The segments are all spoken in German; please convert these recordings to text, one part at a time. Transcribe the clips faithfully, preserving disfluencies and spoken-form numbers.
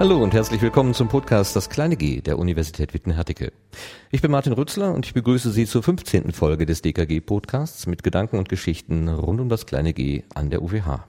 Hallo und herzlich willkommen zum Podcast Das kleine G der Universität Witten-Herdecke. Ich bin Martin Rützler und ich begrüße Sie zur fünfzehnten Folge des D K G-Podcasts mit Gedanken und Geschichten rund um das kleine G an der U W H.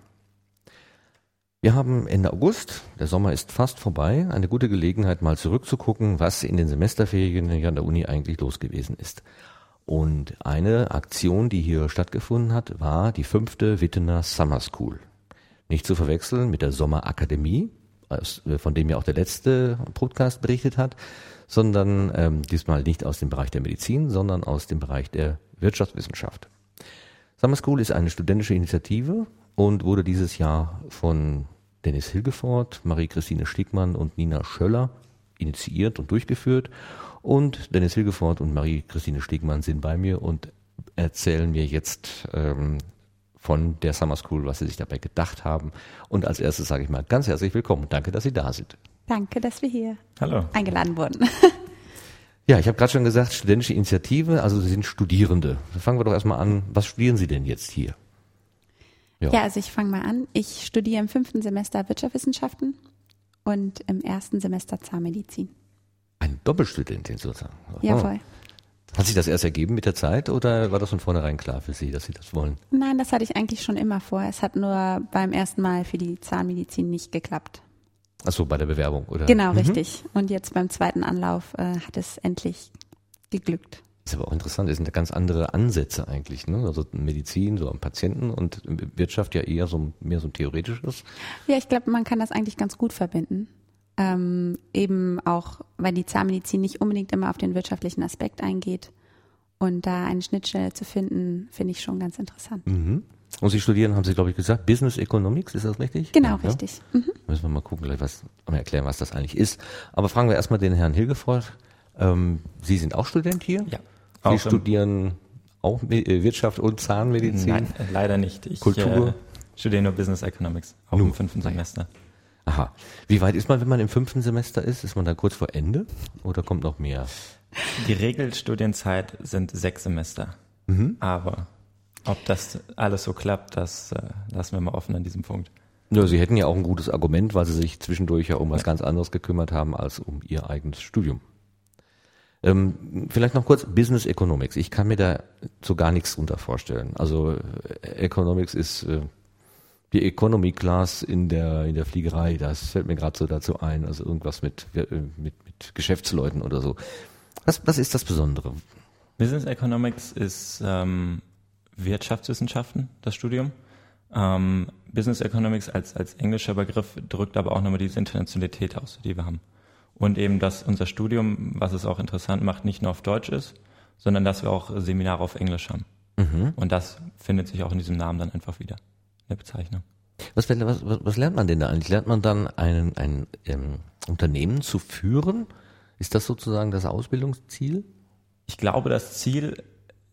Wir haben Ende August, der Sommer ist fast vorbei, eine gute Gelegenheit mal zurückzugucken, was in den Semesterferien hier an der Uni eigentlich los gewesen ist. Und eine Aktion, die hier stattgefunden hat, war die fünfte Wittener Summer School. Nicht zu verwechseln mit der Sommerakademie, von dem ja auch der letzte Podcast berichtet hat, sondern ähm, diesmal nicht aus dem Bereich der Medizin, sondern aus dem Bereich der Wirtschaftswissenschaft. Summer School ist eine studentische Initiative und wurde dieses Jahr von Dennis Hilgefort, Marie-Christine Stigmann und Nina Schöller initiiert und durchgeführt. Und Dennis Hilgefort und Marie-Christine Stigmann sind bei mir und erzählen mir jetzt ähm, von der Summer School, was Sie sich dabei gedacht haben. Und als erstes sage ich mal ganz herzlich willkommen. Danke, dass Sie da sind. Danke, dass wir hier Hallo. eingeladen wurden. Ja, ich habe gerade schon gesagt, studentische Initiative, also Sie sind Studierende. Fangen wir doch erstmal an. Was studieren Sie denn jetzt hier? Ja, ja also ich fange mal an. Ich studiere im fünften Semester Wirtschaftswissenschaften und im ersten Semester Zahnmedizin. Ein Doppelstudentin sozusagen. Ja, voll. Hat sich das erst ergeben mit der Zeit oder war das von vornherein klar für Sie, dass Sie das wollen? Nein, das hatte ich eigentlich schon immer vor. Es hat nur beim ersten Mal für die Zahnmedizin nicht geklappt. Ach so, bei der Bewerbung, oder? Genau, mhm. richtig. Und jetzt beim zweiten Anlauf äh, hat es endlich geglückt. Das ist aber auch interessant, das sind ganz andere Ansätze eigentlich, ne? Also Medizin so am Patienten und Wirtschaft ja eher so mehr so ein theoretisches. Ja, ich glaube, man kann das eigentlich ganz gut verbinden. Ähm, eben auch, weil die Zahnmedizin nicht unbedingt immer auf den wirtschaftlichen Aspekt eingeht. Und da eine Schnittstelle zu finden, finde ich schon ganz interessant. Mhm. Und Sie studieren, haben Sie, glaube ich, gesagt, Business Economics, ist das richtig? Genau, ja, richtig. Mhm. Müssen wir mal gucken, gleich was, mal erklären, was das eigentlich ist. Aber fragen wir erstmal den Herrn Hilgefort. Ähm, Sie sind auch Student hier? Ja. Sie auch studieren auch Wirtschaft und Zahnmedizin? Nein, leider nicht. Ich Kultur? Äh, studiere nur Business Economics, auch Nur. im fünften Semester. Aha. Wie weit ist man, wenn man im fünften Semester ist? Ist man da kurz vor Ende oder kommt noch mehr? Die Regelstudienzeit sind sechs Semester. Mhm. Aber ob das alles so klappt, das äh, lassen wir mal offen an diesem Punkt. Ja, Sie hätten ja auch ein gutes Argument, weil Sie sich zwischendurch ja um was ganz anderes gekümmert haben als um Ihr eigenes Studium. Ähm, vielleicht noch kurz Business Economics. Ich kann mir da so gar nichts drunter vorstellen. Also äh, Economics ist äh, die Economy Class in der in der Fliegerei. Das fällt mir gerade so dazu ein. Also irgendwas mit äh, mit mit Geschäftsleuten oder so. Was was ist das Besondere? Business Economics ist ähm, Wirtschaftswissenschaften, das Studium. Ähm, Business Economics als als englischer Begriff drückt aber auch nochmal diese Internationalität aus, die wir haben. Und eben, dass unser Studium, was es auch interessant macht, nicht nur auf Deutsch ist, sondern dass wir auch Seminare auf Englisch haben. Mhm. Und das findet sich auch in diesem Namen dann einfach wieder, in der Bezeichnung. Was, was, was lernt man denn da eigentlich? Lernt man dann ein, ein ähm, Unternehmen zu führen? Ist das sozusagen das Ausbildungsziel? Ich glaube, das Ziel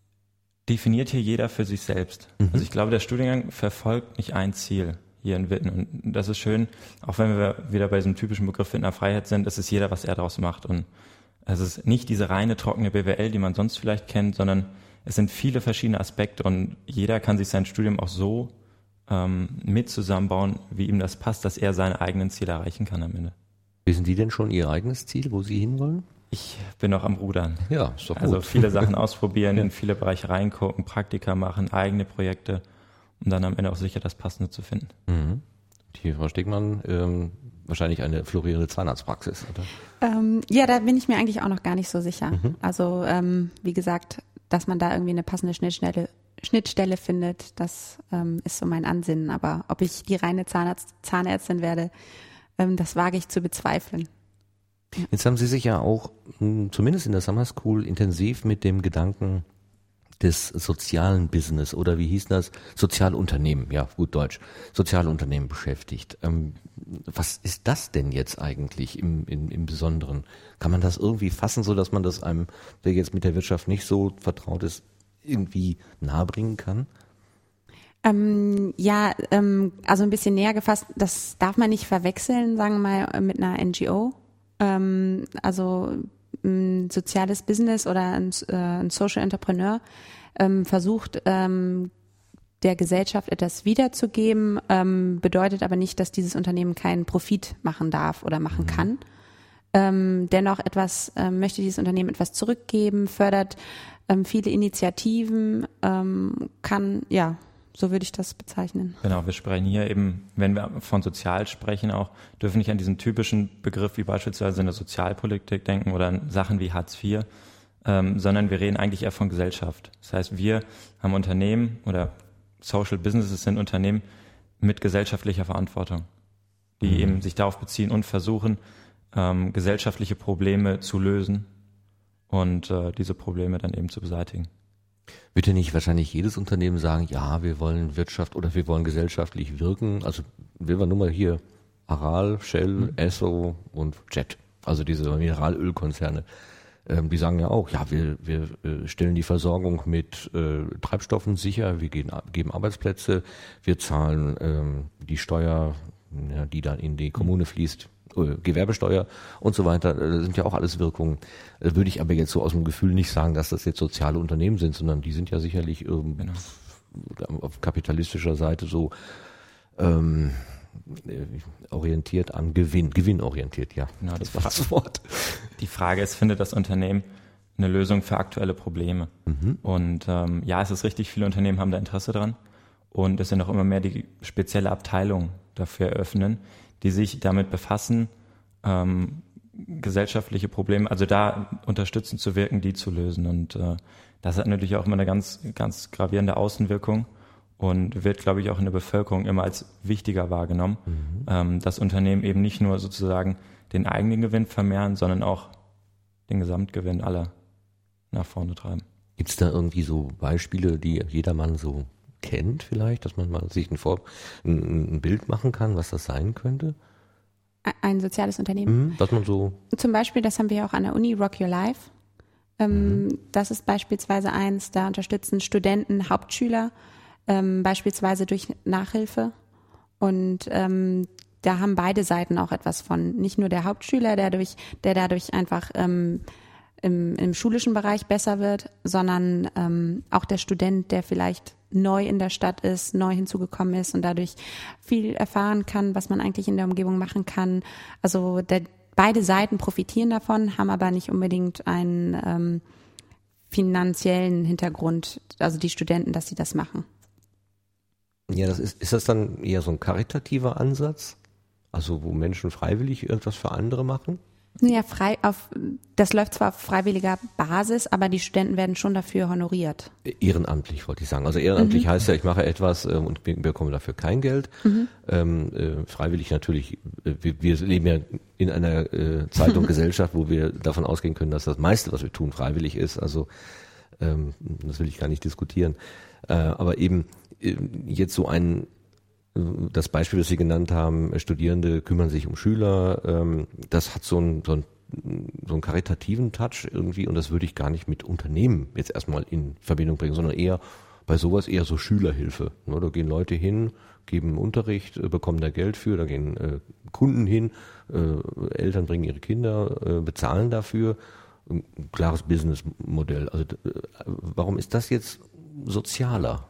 definiert hier jeder für sich selbst. Mhm. Also ich glaube, der Studiengang verfolgt nicht ein Ziel hier in Witten. Und das ist schön, auch wenn wir wieder bei diesem typischen Begriff Wittener Freiheit sind, ist es jeder, was er daraus macht. Und es ist nicht diese reine, trockene B W L, die man sonst vielleicht kennt, sondern es sind viele verschiedene Aspekte und jeder kann sich sein Studium auch so ähm, mit zusammenbauen, wie ihm das passt, dass er seine eigenen Ziele erreichen kann am Ende. Wissen Sie denn schon Ihr eigenes Ziel, wo Sie hinwollen? Ich bin noch am Rudern. Ja, ist doch gut. Also viele Sachen ausprobieren, in viele Bereiche reingucken, Praktika machen, eigene Projekte, um dann am Ende auch sicher das Passende zu finden. Mhm. Die Frau Stegmann, ähm, wahrscheinlich eine florierende Zahnarztpraxis, oder? Ähm, ja, da bin ich mir eigentlich auch noch gar nicht so sicher. Mhm. Also ähm, wie gesagt, dass man da irgendwie eine passende Schnittstelle, Schnittstelle findet, das ähm, ist so mein Ansinnen. Aber ob ich die reine Zahnarzt, Zahnärztin werde, ähm, das wage ich zu bezweifeln. Ja. Jetzt haben Sie sich ja auch, mh, zumindest in der Summer School, intensiv mit dem Gedanken des sozialen Business oder wie hieß das? Sozialunternehmen, ja, gut Deutsch. Sozialunternehmen beschäftigt. Ähm, was ist das denn jetzt eigentlich im, im, im Besonderen? Kann man das irgendwie fassen, so dass man das einem, der jetzt mit der Wirtschaft nicht so vertraut ist, irgendwie nahebringen kann? Ähm, ja, ähm, also ein bisschen näher gefasst, das darf man nicht verwechseln, sagen wir mal, mit einer N G O. Ähm, also ein soziales Business oder ein, äh, ein Social Entrepreneur ähm, versucht, ähm, der Gesellschaft etwas wiederzugeben, ähm, bedeutet aber nicht, dass dieses Unternehmen keinen Profit machen darf oder machen mhm. kann. Ähm, dennoch etwas ähm, möchte dieses Unternehmen etwas zurückgeben, fördert ähm, viele Initiativen, ähm, kann, ja, so würde ich das bezeichnen. Genau, wir sprechen hier eben, wenn wir von sozial sprechen, auch dürfen nicht an diesen typischen Begriff wie beispielsweise in der Sozialpolitik denken oder an Sachen wie Hartz vier, ähm, sondern wir reden eigentlich eher von Gesellschaft. Das heißt, wir haben Unternehmen oder Social Businesses sind Unternehmen mit gesellschaftlicher Verantwortung, die mhm. eben sich darauf beziehen und versuchen, ähm, gesellschaftliche Probleme zu lösen und äh, diese Probleme dann eben zu beseitigen. Wird ja nicht wahrscheinlich jedes Unternehmen sagen, ja, wir wollen Wirtschaft oder wir wollen gesellschaftlich wirken. Also wir nur mal hier Aral, Shell, mhm. Esso und Jet, also diese Mineralölkonzerne. Ähm, die sagen ja auch, ja, wir, wir äh, stellen die Versorgung mit äh, Treibstoffen sicher, wir geben, geben Arbeitsplätze, wir zahlen ähm, die Steuer, ja, die dann in die Kommune fließt, Gewerbesteuer und so weiter, das sind ja auch alles Wirkungen. Das würde ich aber jetzt so aus dem Gefühl nicht sagen, dass das jetzt soziale Unternehmen sind, sondern die sind ja sicherlich ähm, genau. auf kapitalistischer Seite so ähm, orientiert an Gewinn, gewinnorientiert, ja. Genau, das war das Wort. Die Frage ist, findet das Unternehmen eine Lösung für aktuelle Probleme? Mhm. Und ähm, ja, es ist richtig, viele Unternehmen haben da Interesse dran und es sind auch immer mehr die spezielle Abteilungen dafür eröffnen, die sich damit befassen, ähm, gesellschaftliche Probleme, also da unterstützend zu wirken, die zu lösen. Und äh, das hat natürlich auch immer eine ganz, ganz gravierende Außenwirkung und wird, glaube ich, auch in der Bevölkerung immer als wichtiger wahrgenommen, mhm. ähm, dass Unternehmen eben nicht nur sozusagen den eigenen Gewinn vermehren, sondern auch den Gesamtgewinn aller nach vorne treiben. Gibt es da irgendwie so Beispiele, die jedermann so kennt vielleicht, dass man mal sich ein, Vor- ein, ein Bild machen kann, was das sein könnte? Ein soziales Unternehmen? Mhm, dass man so Zum Beispiel, das haben wir auch an der Uni, Rock Your Life. Ähm, mhm. Das ist beispielsweise eins, da unterstützen Studenten, Hauptschüler, ähm, beispielsweise durch Nachhilfe. Und ähm, da haben beide Seiten auch etwas von. Nicht nur der Hauptschüler, der, durch, der dadurch einfach ähm, im, im schulischen Bereich besser wird, sondern ähm, auch der Student, der vielleicht neu in der Stadt ist, neu hinzugekommen ist und dadurch viel erfahren kann, was man eigentlich in der Umgebung machen kann. Also der, beide Seiten profitieren davon, haben aber nicht unbedingt einen ähm, finanziellen Hintergrund, also die Studenten, dass sie das machen. Ja, das ist, ist das dann eher so ein karitativer Ansatz? Also wo Menschen freiwillig irgendwas für andere machen? Ja, frei auf, das läuft zwar auf freiwilliger Basis, aber die Studenten werden schon dafür honoriert. Ehrenamtlich, wollte ich sagen. Also ehrenamtlich mhm. heißt ja, ich mache etwas äh, und bekomme dafür kein Geld. Mhm. Ähm, äh, freiwillig natürlich, äh, wir, wir leben ja in einer äh, Zeit und Gesellschaft, wo wir davon ausgehen können, dass das meiste, was wir tun, freiwillig ist. Also ähm, das will ich gar nicht diskutieren. Äh, aber eben äh, jetzt so ein das Beispiel, das Sie genannt haben, Studierende kümmern sich um Schüler, das hat so einen, so einen, so einen karitativen Touch irgendwie und das würde ich gar nicht mit Unternehmen jetzt erstmal in Verbindung bringen, sondern eher bei sowas eher so Schülerhilfe. Da gehen Leute hin, geben Unterricht, bekommen da Geld für, da gehen Kunden hin, Eltern bringen ihre Kinder, bezahlen dafür. Ein klares Businessmodell. Also warum ist das jetzt sozialer?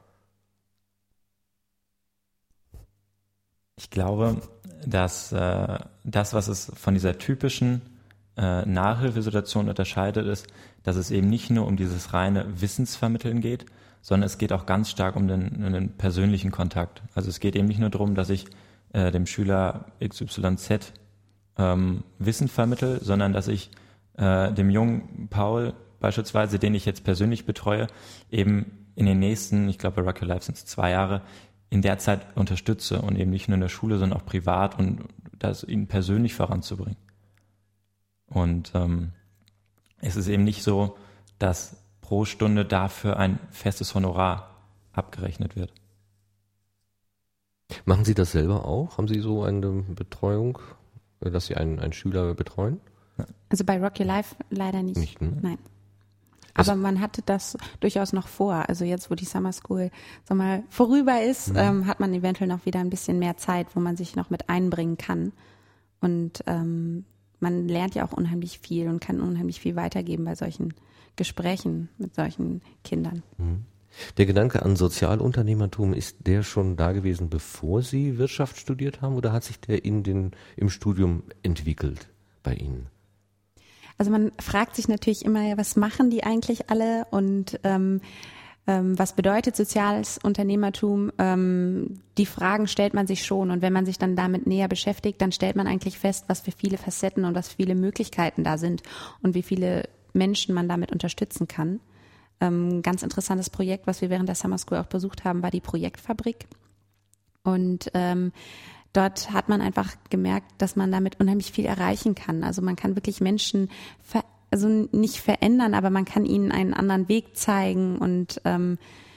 Ich glaube, dass äh, das, was es von dieser typischen äh, Nachhilfesituation unterscheidet, ist, dass es eben nicht nur um dieses reine Wissensvermitteln geht, sondern es geht auch ganz stark um den, den persönlichen Kontakt. Also es geht eben nicht nur darum, dass ich äh, dem Schüler X Y Z ähm, Wissen vermittle, sondern dass ich äh, dem jungen Paul beispielsweise, den ich jetzt persönlich betreue, eben in den nächsten, ich glaube bei Rock Your Life sind es zwei Jahre, in der Zeit unterstütze und eben nicht nur in der Schule, sondern auch privat und das ihn persönlich voranzubringen. Und ähm, es ist eben nicht so, dass pro Stunde dafür ein festes Honorar abgerechnet wird. Machen Sie das selber auch? Haben Sie so eine Betreuung, dass Sie einen, einen Schüler betreuen? Also bei Rock Your Life leider nicht. Nicht, ne? Nein. Aber man hatte das durchaus noch vor. Also jetzt, wo die Summer School so mal vorüber ist, mhm. ähm, hat man eventuell noch wieder ein bisschen mehr Zeit, wo man sich noch mit einbringen kann. Und ähm, man lernt ja auch unheimlich viel und kann unheimlich viel weitergeben bei solchen Gesprächen mit solchen Kindern. Mhm. Der Gedanke an Sozialunternehmertum, ist der schon da gewesen, bevor Sie Wirtschaft studiert haben, oder hat sich der in den, im Studium entwickelt bei Ihnen? Also man fragt sich natürlich immer, ja, was machen die eigentlich alle und ähm, ähm, was bedeutet soziales Unternehmertum? Ähm, die Fragen stellt man sich schon, und wenn man sich dann damit näher beschäftigt, dann stellt man eigentlich fest, was für viele Facetten und was für viele Möglichkeiten da sind und wie viele Menschen man damit unterstützen kann. Ähm, ganz interessantes Projekt, was wir während der Summer School auch besucht haben, war die Projektfabrik. Und ähm, dort hat man einfach gemerkt, dass man damit unheimlich viel erreichen kann. Also man kann wirklich Menschen, ver- also nicht verändern, aber man kann ihnen einen anderen Weg zeigen. Und ähm,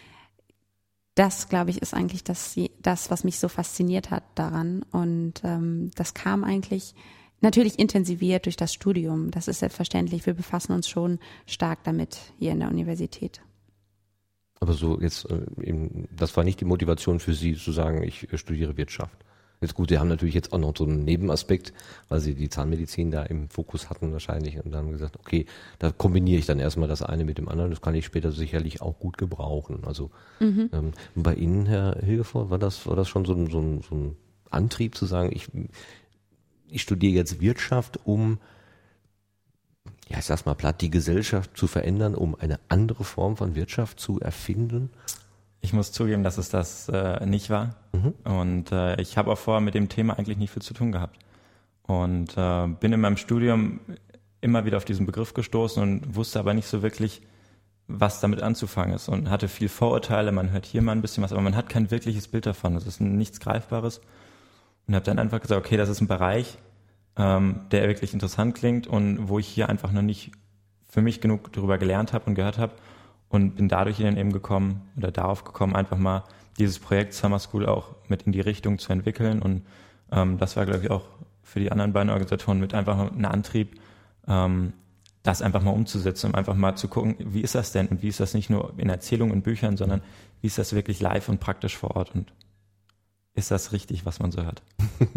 das, glaube ich, ist eigentlich das, das, was mich so fasziniert hat daran. Und ähm, das kam eigentlich natürlich intensiviert durch das Studium. Das ist selbstverständlich. Wir befassen uns schon stark damit hier in der Universität. Aber so jetzt, äh, eben, das war nicht die Motivation für Sie zu sagen, ich äh, studiere Wirtschaft. Jetzt gut, Sie haben natürlich jetzt auch noch so einen Nebenaspekt, weil Sie die Zahnmedizin da im Fokus hatten wahrscheinlich und dann gesagt, okay, da kombiniere ich dann erstmal das eine mit dem anderen, das kann ich später sicherlich auch gut gebrauchen. Also mhm. ähm, bei Ihnen, Herr Hilgevoort, war das, war das schon so ein, so ein, so ein Antrieb zu sagen, ich, ich studiere jetzt Wirtschaft, um, ja, ich sag's mal platt, die Gesellschaft zu verändern, um eine andere Form von Wirtschaft zu erfinden? Ich muss zugeben, dass es das äh, nicht war. Mhm. Und äh, ich habe auch vorher mit dem Thema eigentlich nicht viel zu tun gehabt. Und äh, bin in meinem Studium immer wieder auf diesen Begriff gestoßen und wusste aber nicht so wirklich, was damit anzufangen ist. Und hatte viel Vorurteile, man hört hier mal ein bisschen was, aber man hat kein wirkliches Bild davon. Es ist nichts Greifbares. Und habe dann einfach gesagt, okay, das ist ein Bereich, ähm, der wirklich interessant klingt und wo ich hier einfach noch nicht für mich genug darüber gelernt habe und gehört habe. Und bin dadurch dann eben gekommen oder darauf gekommen, einfach mal dieses Projekt Summer School auch mit in die Richtung zu entwickeln. Und ähm, das war, glaube ich, auch für die anderen beiden Organisatoren mit einfach ein Antrieb, ähm, das einfach mal umzusetzen, um einfach mal zu gucken, wie ist das denn? Und wie ist das nicht nur in Erzählungen und Büchern, sondern wie ist das wirklich live und praktisch vor Ort? Und ist das richtig, was man so hört?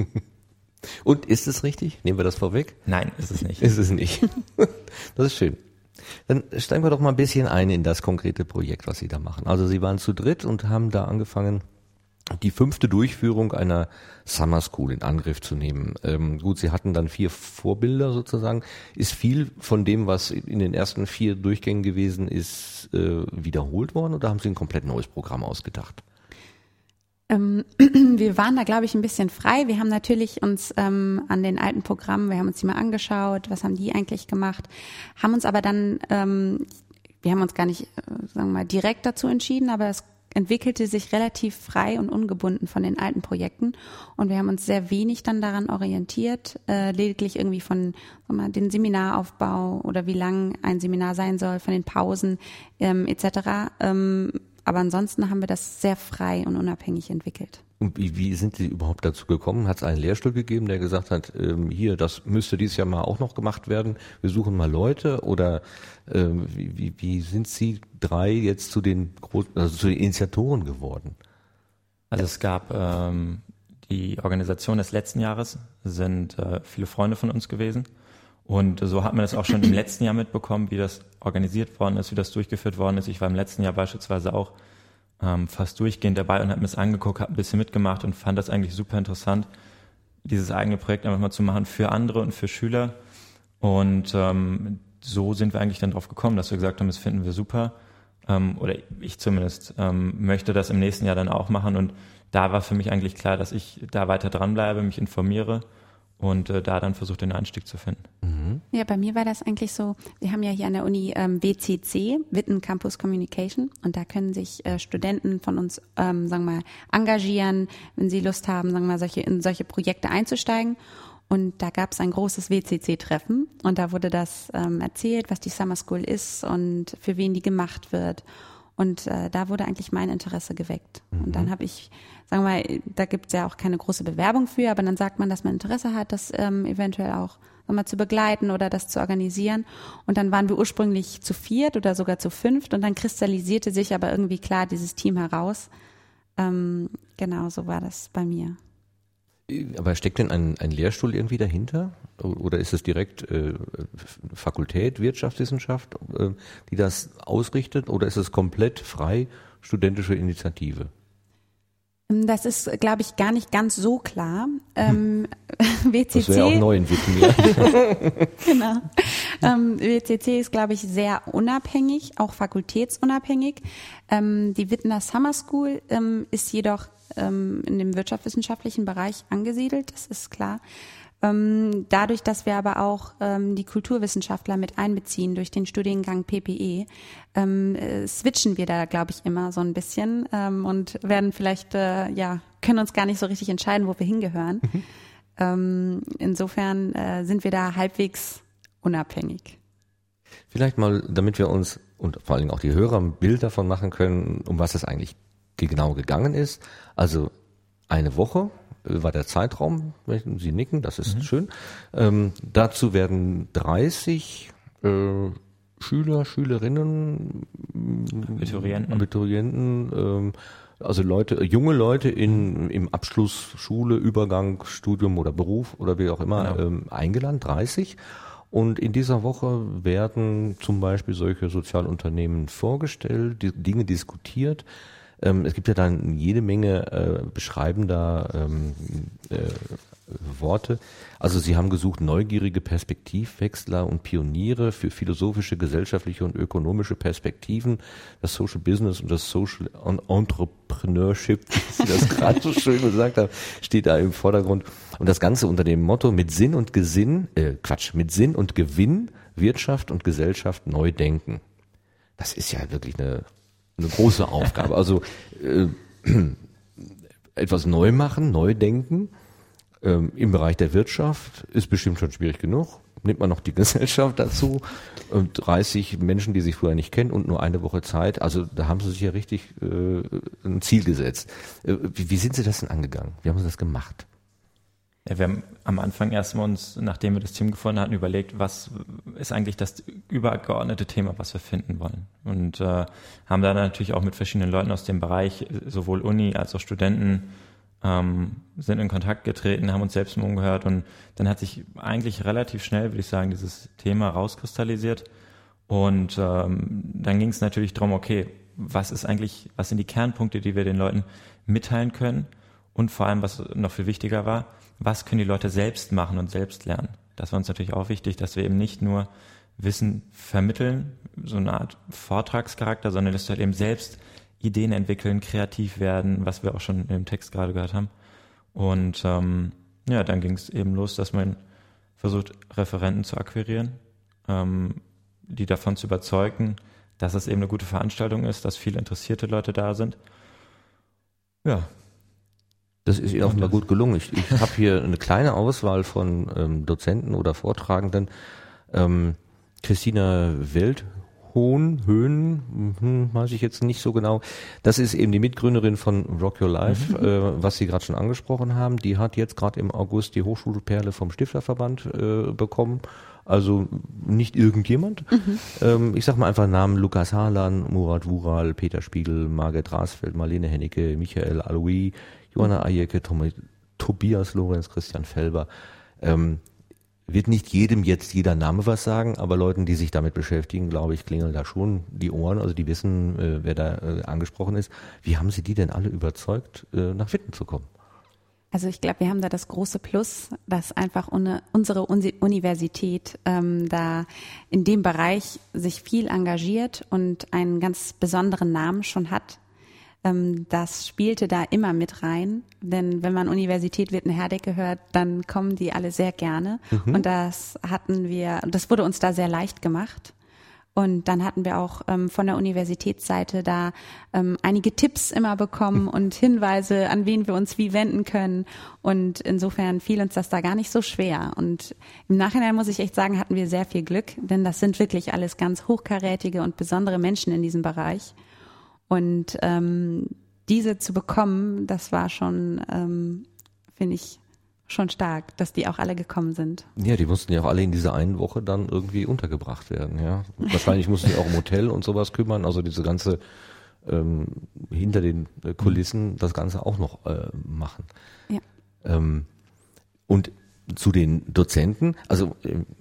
Und ist es richtig? Nehmen wir das vorweg? Nein, ist es nicht. Ist es nicht. Das ist schön. Dann steigen wir doch mal ein bisschen ein in das konkrete Projekt, was Sie da machen. Also Sie waren zu dritt und haben da angefangen, die fünfte Durchführung einer Summer School in Angriff zu nehmen. Ähm, gut, Sie hatten dann vier Vorbilder sozusagen. Ist viel von dem, was in den ersten vier Durchgängen gewesen ist, äh, wiederholt worden oder haben Sie ein komplett neues Programm ausgedacht? Ähm, wir waren da, glaube ich, ein bisschen frei. Wir haben natürlich uns ähm, an den alten Programmen, wir haben uns die mal angeschaut, was haben die eigentlich gemacht, haben uns aber dann, ähm, wir haben uns gar nicht, äh, sagen wir mal, direkt dazu entschieden, aber es entwickelte sich relativ frei und ungebunden von den alten Projekten und wir haben uns sehr wenig dann daran orientiert, äh, lediglich irgendwie von, sagen wir mal, den Seminaraufbau oder wie lang ein Seminar sein soll, von den Pausen ähm, et cetera. Ähm, Aber ansonsten haben wir das sehr frei und unabhängig entwickelt. Und wie, wie sind Sie überhaupt dazu gekommen? Hat es einen Lehrstuhl gegeben, der gesagt hat, ähm, hier, das müsste dieses Jahr mal auch noch gemacht werden, wir suchen mal Leute? Oder ähm, wie, wie, wie sind Sie drei jetzt zu den, Groß- also zu den Initiatoren geworden? Also es gab ähm, die Organisation des letzten Jahres, sind äh, viele Freunde von uns gewesen. Und so hat man das auch schon im letzten Jahr mitbekommen, wie das organisiert worden ist, wie das durchgeführt worden ist. Ich war im letzten Jahr beispielsweise auch ähm, fast durchgehend dabei und habe mir das angeguckt, habe ein bisschen mitgemacht und fand das eigentlich super interessant, dieses eigene Projekt einfach mal zu machen für andere und für Schüler. Und ähm, so sind wir eigentlich dann drauf gekommen, dass wir gesagt haben, das finden wir super. Ähm, oder ich zumindest ähm, möchte das im nächsten Jahr dann auch machen. Und da war für mich eigentlich klar, dass ich da weiter dranbleibe, mich informiere und äh, da dann versucht, den Einstieg zu finden. Mhm. Ja, bei mir war das eigentlich so, wir haben ja hier an der Uni ähm, W C C, Witten Campus Communication, und da können sich äh, Studenten von uns, ähm, sagen wir mal, engagieren, wenn sie Lust haben, sagen wir mal, solche, in solche Projekte einzusteigen. Und da gab es ein großes W C C-Treffen und da wurde das ähm, erzählt, was die Summer School ist und für wen die gemacht wird. Und äh, da wurde eigentlich mein Interesse geweckt. Mhm. Und dann habe ich, sagen wir mal, da gibt es ja auch keine große Bewerbung für, aber dann sagt man, dass man Interesse hat, das ähm, eventuell auch sagen wir mal, zu begleiten oder das zu organisieren. Und dann waren wir ursprünglich zu viert oder sogar zu fünft und dann kristallisierte sich aber irgendwie klar dieses Team heraus. Ähm, genau, so war das bei mir. Aber steckt denn ein, ein Lehrstuhl irgendwie dahinter? Oder ist es direkt äh, Fakultät Wirtschaftswissenschaft, äh, die das ausrichtet? Oder ist es komplett frei studentische Initiative? Das ist, glaube ich, gar nicht ganz so klar. Ähm, W C C. Das wäre auch neu in Witten, ja. Genau. Ähm, W C C ist, glaube ich, sehr unabhängig, auch fakultätsunabhängig. Ähm, die Wittener Summer School ähm, ist jedoch ähm, in dem wirtschaftswissenschaftlichen Bereich angesiedelt, das ist klar. Ähm, dadurch, dass wir aber auch ähm, die Kulturwissenschaftler mit einbeziehen durch den Studiengang P P E, ähm, äh, switchen wir da, glaube ich, immer so ein bisschen ähm, und werden vielleicht, äh, ja, können uns gar nicht so richtig entscheiden, wo wir hingehören. Mhm. Ähm, insofern äh, sind wir da halbwegs unabhängig. Vielleicht mal, damit wir uns und vor allen Dingen auch die Hörer ein Bild davon machen können, um was es eigentlich genau gegangen ist. Also eine Woche war der Zeitraum, Sie nicken, das ist mhm. schön. Ähm, dazu werden dreißig äh, Schüler, Schülerinnen, Abiturienten, Abiturienten ähm, also Leute, junge Leute in im Abschluss Schule, Übergang, Studium oder Beruf oder wie auch immer genau. ähm, eingeladen, dreißig. Und in dieser Woche werden zum Beispiel solche Sozialunternehmen vorgestellt, die Dinge diskutiert. Ähm, es gibt ja dann jede Menge äh, beschreibender ähm, äh, Worte. Also Sie haben gesucht neugierige Perspektivwechsler und Pioniere für philosophische, gesellschaftliche und ökonomische Perspektiven. Das Social Business und das Social Entrepreneurship, wie Sie das gerade so schön gesagt haben, steht da im Vordergrund. Und das Ganze unter dem Motto mit Sinn und Gesinn, äh, Quatsch, mit Sinn und Gewinn Wirtschaft und Gesellschaft neu denken. Das ist ja wirklich eine eine große Aufgabe. Also äh, etwas neu machen, neu denken ähm, im Bereich der Wirtschaft ist bestimmt schon schwierig genug. Nimmt man noch die Gesellschaft dazu und dreißig Menschen, die sich vorher nicht kennen und nur eine Woche Zeit. Also da haben Sie sich ja richtig äh, ein Ziel gesetzt. Äh, wie, wie sind Sie das denn angegangen? Wie haben Sie das gemacht? Ja, wir haben am Anfang erstmal uns, nachdem wir das Team gefunden hatten, überlegt, was ist eigentlich das übergeordnete Thema, was wir finden wollen. Und äh, haben da natürlich auch mit verschiedenen Leuten aus dem Bereich, sowohl Uni als auch Studenten, ähm, sind in Kontakt getreten, haben uns selbst mal umgehört und dann hat sich eigentlich relativ schnell, würde ich sagen, dieses Thema rauskristallisiert. Und ähm, dann ging es natürlich darum, okay, was ist eigentlich, was sind die Kernpunkte, die wir den Leuten mitteilen können und vor allem, was noch viel wichtiger war, was können die Leute selbst machen und selbst lernen. Das war uns natürlich auch wichtig, dass wir eben nicht nur Wissen vermitteln, so eine Art Vortragscharakter, sondern dass wir halt eben selbst Ideen entwickeln, kreativ werden, was wir auch schon im Text gerade gehört haben. Und ähm, ja, dann ging es eben los, dass man versucht, Referenten zu akquirieren, ähm, die davon zu überzeugen, dass es eben eine gute Veranstaltung ist, dass viele interessierte Leute da sind. Ja. Das ist Ihnen offenbar gut gelungen. Ich, ich habe hier eine kleine Auswahl von ähm, Dozenten oder Vortragenden. Ähm, Christina Welthohn, Höhn, hm, weiß ich jetzt nicht so genau. Das ist eben die Mitgründerin von Rock Your Life, mhm. äh, was Sie gerade schon angesprochen haben. Die hat jetzt gerade im August die Hochschulperle vom Stifterverband äh, bekommen. Also nicht irgendjemand. Mhm. Ähm, ich sag mal einfach Namen Lukas Harlan, Murat Wural, Peter Spiegel, Margit Rasfeld, Marlene Hennecke, Michael Aloui, Johanna Ajecke, Tom, Tobias Lorenz, Christian Felber. Ähm, wird nicht jedem jetzt jeder Name was sagen, aber Leuten, die sich damit beschäftigen, glaube ich, klingeln da schon die Ohren, also die wissen, äh, wer da äh, angesprochen ist. Wie haben Sie die denn alle überzeugt, äh, nach Witten zu kommen? Also ich glaube, wir haben da das große Plus, dass einfach unsere Universität ähm, da in dem Bereich sich viel engagiert und einen ganz besonderen Namen schon hat. Ähm, das spielte da immer mit rein, denn wenn man Universität Witten-Herdecke hört, dann kommen die alle sehr gerne. Mhm. Und das hatten wir, das wurde uns da sehr leicht gemacht. Und dann hatten wir auch ähm, von der Universitätsseite da ähm, einige Tipps immer bekommen und Hinweise, an wen wir uns wie wenden können. Und insofern fiel uns das da gar nicht so schwer. Und im Nachhinein muss ich echt sagen, hatten wir sehr viel Glück, denn das sind wirklich alles ganz hochkarätige und besondere Menschen in diesem Bereich. Und ähm, diese zu bekommen, das war schon, ähm, finde ich, schon stark, dass die auch alle gekommen sind. Ja, die mussten ja auch alle in dieser einen Woche dann irgendwie untergebracht werden, ja. Wahrscheinlich mussten die auch im Hotel und sowas kümmern, also diese ganze ähm, hinter den Kulissen das Ganze auch noch äh, machen. Ja. Ähm, Und zu den Dozenten, also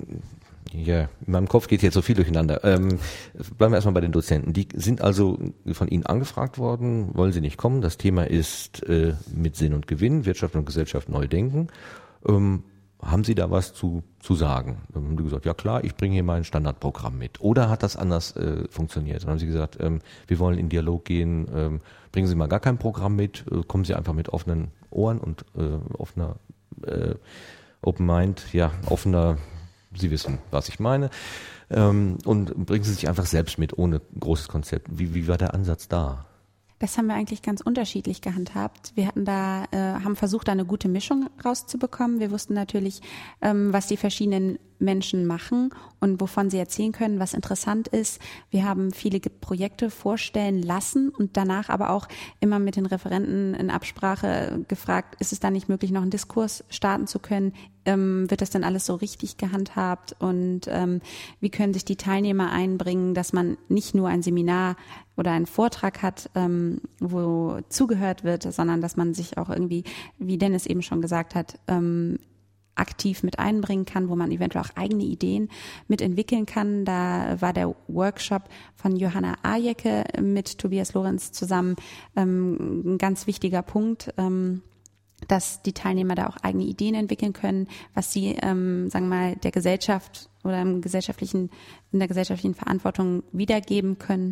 ja, in meinem Kopf geht jetzt so viel durcheinander. Ähm, bleiben wir erstmal bei den Dozenten. Die sind also von Ihnen angefragt worden, wollen Sie nicht kommen? Das Thema ist äh, mit Sinn und Gewinn, Wirtschaft und Gesellschaft neu denken. Ähm, haben Sie da was zu, zu sagen? Dann haben die gesagt, ja klar, ich bringe hier mein Standardprogramm mit. Oder hat das anders äh, funktioniert? Dann haben Sie gesagt, ähm, wir wollen in Dialog gehen, ähm, bringen Sie mal gar kein Programm mit, äh, kommen Sie einfach mit offenen Ohren und äh, offener äh, Open Mind, ja, offener, Sie wissen, was ich meine, ähm, und bringen Sie sich einfach selbst mit, ohne großes Konzept. Wie, wie war der Ansatz da? Das haben wir eigentlich ganz unterschiedlich gehandhabt. Wir hatten da, äh, haben versucht, da eine gute Mischung rauszubekommen. Wir wussten natürlich, ähm, was die verschiedenen Menschen machen und wovon sie erzählen können, was interessant ist. Wir haben viele Projekte vorstellen lassen und danach aber auch immer mit den Referenten in Absprache gefragt, ist es da nicht möglich, noch einen Diskurs starten zu können? Ähm, wird das dann alles so richtig gehandhabt? Und ähm, wie können sich die Teilnehmer einbringen, dass man nicht nur ein Seminar oder einen Vortrag hat, ähm, wo zugehört wird, sondern dass man sich auch irgendwie, wie Dennis eben schon gesagt hat, ähm, aktiv mit einbringen kann, wo man eventuell auch eigene Ideen mitentwickeln kann. Da war der Workshop von Johanna Ajecke mit Tobias Lorenz zusammen ähm, ein ganz wichtiger Punkt, ähm, dass die Teilnehmer da auch eigene Ideen entwickeln können, was sie, ähm, sagen wir mal, der Gesellschaft oder im gesellschaftlichen, in der gesellschaftlichen Verantwortung wiedergeben können.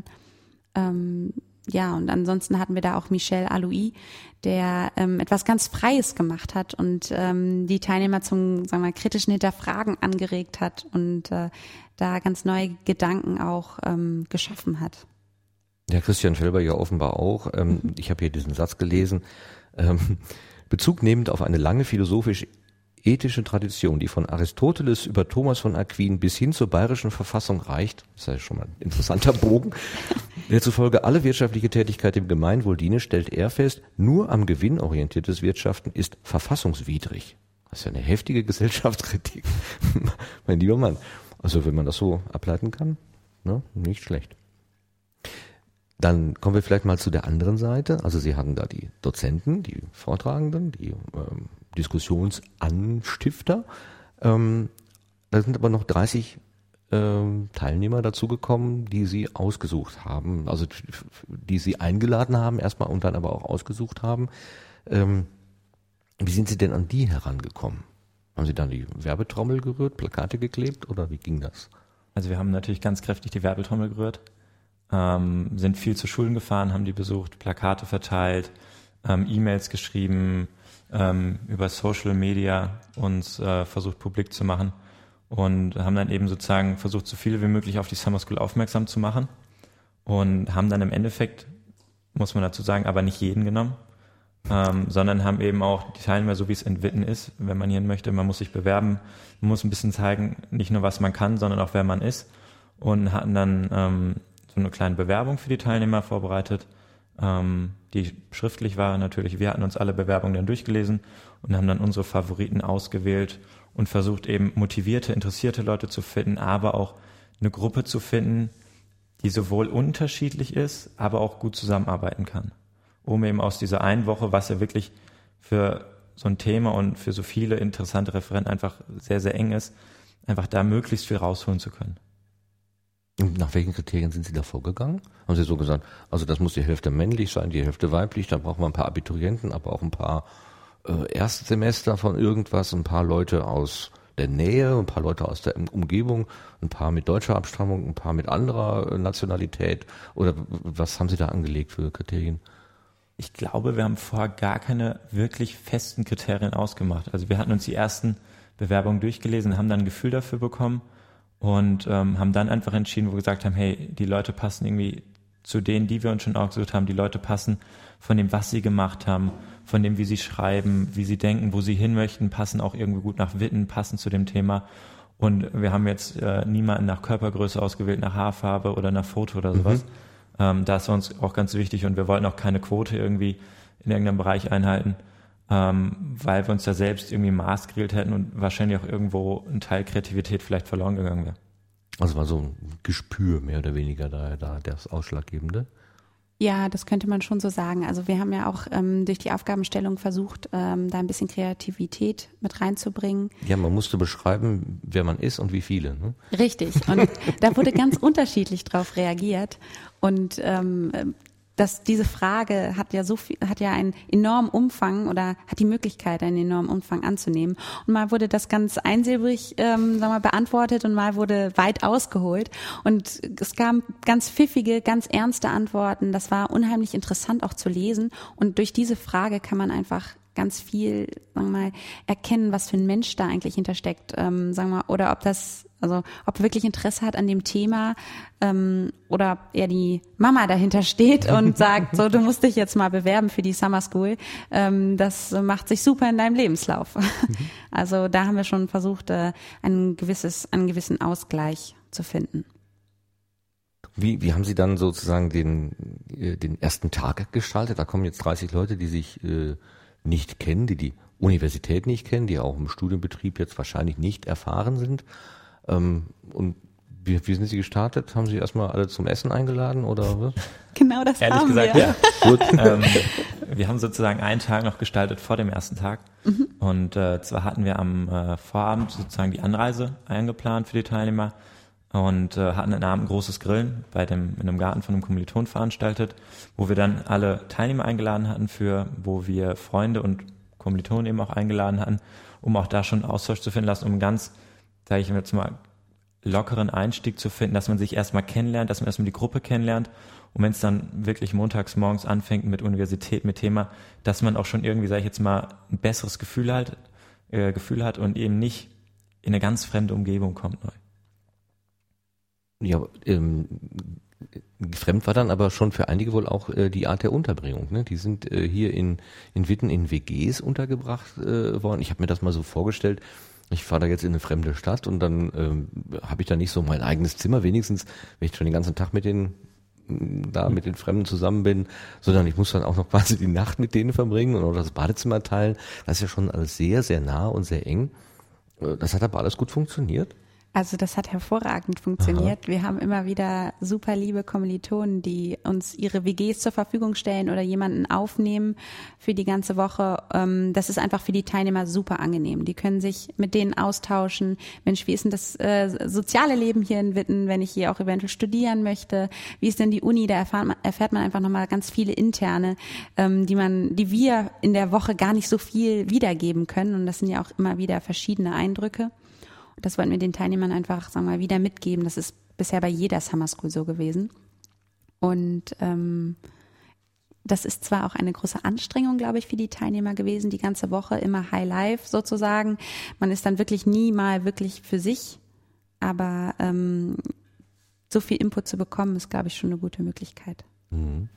Ähm, Ja, und ansonsten hatten wir da auch Michel Aloui, der ähm, etwas ganz Freies gemacht hat und ähm, die Teilnehmer zum, sagen wir mal, kritischen Hinterfragen angeregt hat und äh, da ganz neue Gedanken auch ähm, geschaffen hat. Ja, Christian Felber ja offenbar auch. Ähm, mhm. Ich habe hier diesen Satz gelesen, ähm, Bezug nehmend auf eine lange philosophisch-ethische Tradition, die von Aristoteles über Thomas von Aquin bis hin zur bayerischen Verfassung reicht, das ist ja schon mal ein interessanter Bogen, der zufolge alle wirtschaftliche Tätigkeit dem Gemeinwohl diene, stellt er fest, nur am Gewinn orientiertes Wirtschaften ist verfassungswidrig. Das ist ja eine heftige Gesellschaftskritik, mein lieber Mann. Also wenn man das so ableiten kann, ne, nicht schlecht. Dann kommen wir vielleicht mal zu der anderen Seite. Also Sie hatten da die Dozenten, die Vortragenden, die ähm, Diskussionsanstifter. Ähm, da sind aber noch dreißig ähm, Teilnehmer dazugekommen, die Sie ausgesucht haben, also die Sie eingeladen haben erstmal und dann aber auch ausgesucht haben. Ähm, wie sind Sie denn an die herangekommen? Haben Sie dann die Werbetrommel gerührt, Plakate geklebt oder wie ging das? Also wir haben natürlich ganz kräftig die Werbetrommel gerührt. Ähm, sind viel zu Schulen gefahren, haben die besucht, Plakate verteilt, ähm, E-Mails geschrieben, ähm, über Social Media uns äh, versucht publik zu machen und haben dann eben sozusagen versucht, so viele wie möglich auf die Summer School aufmerksam zu machen und haben dann im Endeffekt, muss man dazu sagen, aber nicht jeden genommen, ähm, sondern haben eben auch die Teilnehmer, so wie es in Witten ist, wenn man hier möchte, man muss sich bewerben, man muss ein bisschen zeigen, nicht nur was man kann, sondern auch wer man ist und hatten dann ähm, eine kleine Bewerbung für die Teilnehmer vorbereitet, ähm, die schriftlich war natürlich. Wir hatten uns alle Bewerbungen dann durchgelesen und haben dann unsere Favoriten ausgewählt und versucht eben motivierte, interessierte Leute zu finden, aber auch eine Gruppe zu finden, die sowohl unterschiedlich ist, aber auch gut zusammenarbeiten kann. Um eben aus dieser einen Woche, was ja wirklich für so ein Thema und für so viele interessante Referenten einfach sehr, sehr eng ist, einfach da möglichst viel rausholen zu können. Nach welchen Kriterien sind Sie da vorgegangen? Haben Sie so gesagt, also das muss die Hälfte männlich sein, die Hälfte weiblich, dann braucht man ein paar Abiturienten, aber auch ein paar äh, Erstsemester von irgendwas, ein paar Leute aus der Nähe, ein paar Leute aus der Umgebung, ein paar mit deutscher Abstammung, ein paar mit anderer Nationalität oder was haben Sie da angelegt für Kriterien? Ich glaube, wir haben vorher gar keine wirklich festen Kriterien ausgemacht. Also wir hatten uns die ersten Bewerbungen durchgelesen, haben dann ein Gefühl dafür bekommen, und ähm, haben dann einfach entschieden, wo wir gesagt haben, hey, die Leute passen irgendwie zu denen, die wir uns schon ausgesucht haben, die Leute passen von dem, was sie gemacht haben, von dem, wie sie schreiben, wie sie denken, wo sie hin möchten, passen auch irgendwie gut nach Witten, passen zu dem Thema. Und wir haben jetzt äh, niemanden nach Körpergröße ausgewählt, nach Haarfarbe oder nach Foto oder sowas. Mhm. Ähm, das ist uns auch ganz wichtig und wir wollten auch keine Quote irgendwie in irgendeinem Bereich einhalten. Ähm, weil wir uns da selbst irgendwie maßgeregelt hätten und wahrscheinlich auch irgendwo ein Teil Kreativität vielleicht verloren gegangen wäre. Also war so ein Gespür mehr oder weniger da, da das Ausschlaggebende? Ja, das könnte man schon so sagen. Also wir haben ja auch ähm, durch die Aufgabenstellung versucht, ähm, da ein bisschen Kreativität mit reinzubringen. Ja, man musste beschreiben, wer man ist und wie viele. Ne? Richtig. Und da wurde ganz unterschiedlich drauf reagiert. Und ähm, dass diese Frage hat ja so viel, hat ja einen enormen Umfang oder hat die Möglichkeit, einen enormen Umfang anzunehmen. Und mal wurde das ganz einsilbig, ähm, sagen wir, beantwortet und mal wurde weit ausgeholt. Und es gab ganz pfiffige, ganz ernste Antworten. Das war unheimlich interessant auch zu lesen. Und durch diese Frage kann man einfach ganz viel, sagen wir mal, erkennen, was für ein Mensch da eigentlich hintersteckt, ähm, sagen wir, oder ob das, also ob er wirklich Interesse hat an dem Thema ähm, oder ob eher die Mama dahinter steht und sagt, so, du musst dich jetzt mal bewerben für die Summer School. Ähm, das macht sich super in deinem Lebenslauf. Mhm. Also da haben wir schon versucht, äh, ein gewisses, einen gewissen Ausgleich zu finden. Wie, wie haben Sie dann sozusagen den, den ersten Tag gestaltet? Da kommen jetzt dreißig Leute, die sich äh, nicht kennen, die die Universität nicht kennen, die auch im Studienbetrieb jetzt wahrscheinlich nicht erfahren sind. Ähm, und wie, wie sind Sie gestartet? Haben Sie erstmal alle zum Essen eingeladen oder was? Genau, das Ehrlich haben gesagt, wir. ja. Gut. ähm, wir haben sozusagen einen Tag noch gestaltet vor dem ersten Tag. Mhm. Und äh, zwar hatten wir am äh, Vorabend sozusagen die Anreise eingeplant für die Teilnehmer und äh, hatten einen Abend ein großes Grillen bei dem in einem Garten von einem Kommiliton veranstaltet, wo wir dann alle Teilnehmer eingeladen hatten, für wo wir Freunde und Kommilitonen eben auch eingeladen hatten, um auch da schon Austausch zu finden lassen, um einen ganz, sage ich jetzt mal, lockeren Einstieg zu finden, dass man sich erstmal kennenlernt, dass man erstmal die Gruppe kennenlernt und wenn es dann wirklich montags morgens anfängt mit Universität, mit Thema, dass man auch schon irgendwie, sage ich jetzt mal, ein besseres Gefühl hat, äh, Gefühl hat und eben nicht in eine ganz fremde Umgebung kommt neu. Ja, ähm, fremd war dann aber schon für einige wohl auch äh, die Art der Unterbringung. Ne? Die sind äh, hier in, in Witten in W Gs untergebracht äh, worden. Ich habe mir das mal so vorgestellt, ich fahre da jetzt in eine fremde Stadt und dann ähm, habe ich da nicht so mein eigenes Zimmer, wenigstens, wenn ich schon den ganzen Tag mit den da mit den Fremden zusammen bin, sondern ich muss dann auch noch quasi die Nacht mit denen verbringen und auch das Badezimmer teilen. Das ist ja schon alles sehr, sehr nah und sehr eng. Das hat aber alles gut funktioniert. Also das hat hervorragend funktioniert. Aha. Wir haben immer wieder super liebe Kommilitonen, die uns ihre W Gs zur Verfügung stellen oder jemanden aufnehmen für die ganze Woche. Das ist einfach für die Teilnehmer super angenehm. Die können sich mit denen austauschen. Mensch, wie ist denn das äh, soziale Leben hier in Witten, wenn ich hier auch eventuell studieren möchte? Wie ist denn die Uni? Da erfahrt man, erfährt man einfach nochmal ganz viele interne, ähm, die man, die wir in der Woche gar nicht so viel wiedergeben können. Und das sind ja auch immer wieder verschiedene Eindrücke. Das wollten wir den Teilnehmern einfach, sagen wir mal, wieder mitgeben. Das ist bisher bei jeder Summer School so gewesen. Und ähm, das ist zwar auch eine große Anstrengung, glaube ich, für die Teilnehmer gewesen, die ganze Woche immer High Life sozusagen. Man ist dann wirklich nie mal wirklich für sich. Aber ähm, so viel Input zu bekommen, ist, glaube ich, schon eine gute Möglichkeit. Mhm.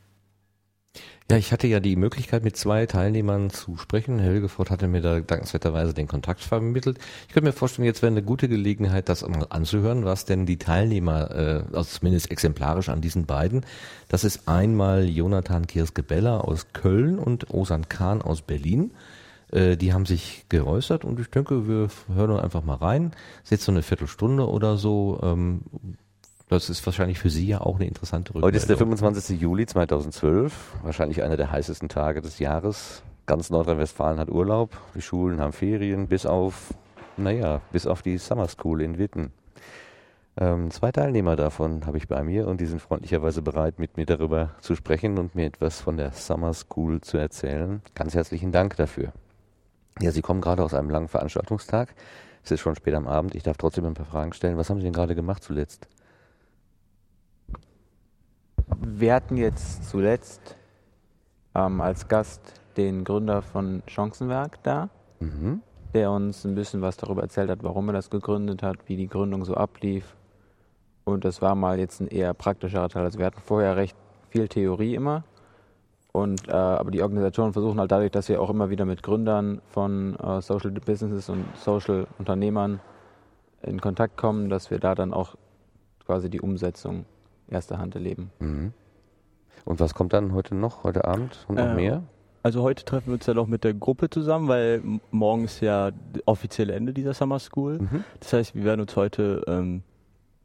Ja, ich hatte ja die Möglichkeit, mit zwei Teilnehmern zu sprechen. Herr Hilgefort hatte mir da dankenswerterweise den Kontakt vermittelt. Ich könnte mir vorstellen, jetzt wäre eine gute Gelegenheit, das mal anzuhören, was denn die Teilnehmer, äh, also zumindest exemplarisch an diesen beiden, das ist einmal Jonathan Kierske-Beller aus Köln und Osan Kahn aus Berlin. Äh, die haben sich geäußert und ich denke, wir hören einfach mal rein. Es ist jetzt so eine Viertelstunde oder so. Ähm, Das ist wahrscheinlich für Sie ja auch eine interessante Rückmeldung. Heute ist der fünfundzwanzigster Juli zweitausendzwölf, wahrscheinlich einer der heißesten Tage des Jahres. Ganz Nordrhein-Westfalen hat Urlaub, die Schulen haben Ferien, bis auf, naja, bis auf die Summer School in Witten. Ähm, zwei Teilnehmer davon habe ich bei mir und die sind freundlicherweise bereit, mit mir darüber zu sprechen und mir etwas von der Summer School zu erzählen. Ganz herzlichen Dank dafür. Ja, Sie kommen gerade aus einem langen Veranstaltungstag. Es ist schon spät am Abend. Ich darf trotzdem ein paar Fragen stellen. Was haben Sie denn gerade gemacht zuletzt? Wir hatten jetzt zuletzt ähm, als Gast den Gründer von Chancenwerk da, mhm. der uns ein bisschen was darüber erzählt hat, warum er das gegründet hat, wie die Gründung so ablief. Und das war mal jetzt ein eher praktischerer Teil. Also wir hatten vorher recht viel Theorie immer. Und, äh, aber die Organisationen versuchen halt dadurch, dass wir auch immer wieder mit Gründern von äh, Social Businesses und Social Unternehmern in Kontakt kommen, dass wir da dann auch quasi die Umsetzung erster Hand erleben. Mhm. Und was kommt dann heute noch, heute Abend und noch äh, mehr? Also heute treffen wir uns ja noch mit der Gruppe zusammen, weil morgen ist ja das offizielle Ende dieser Summer School. Mhm. Das heißt, wir werden uns heute ähm,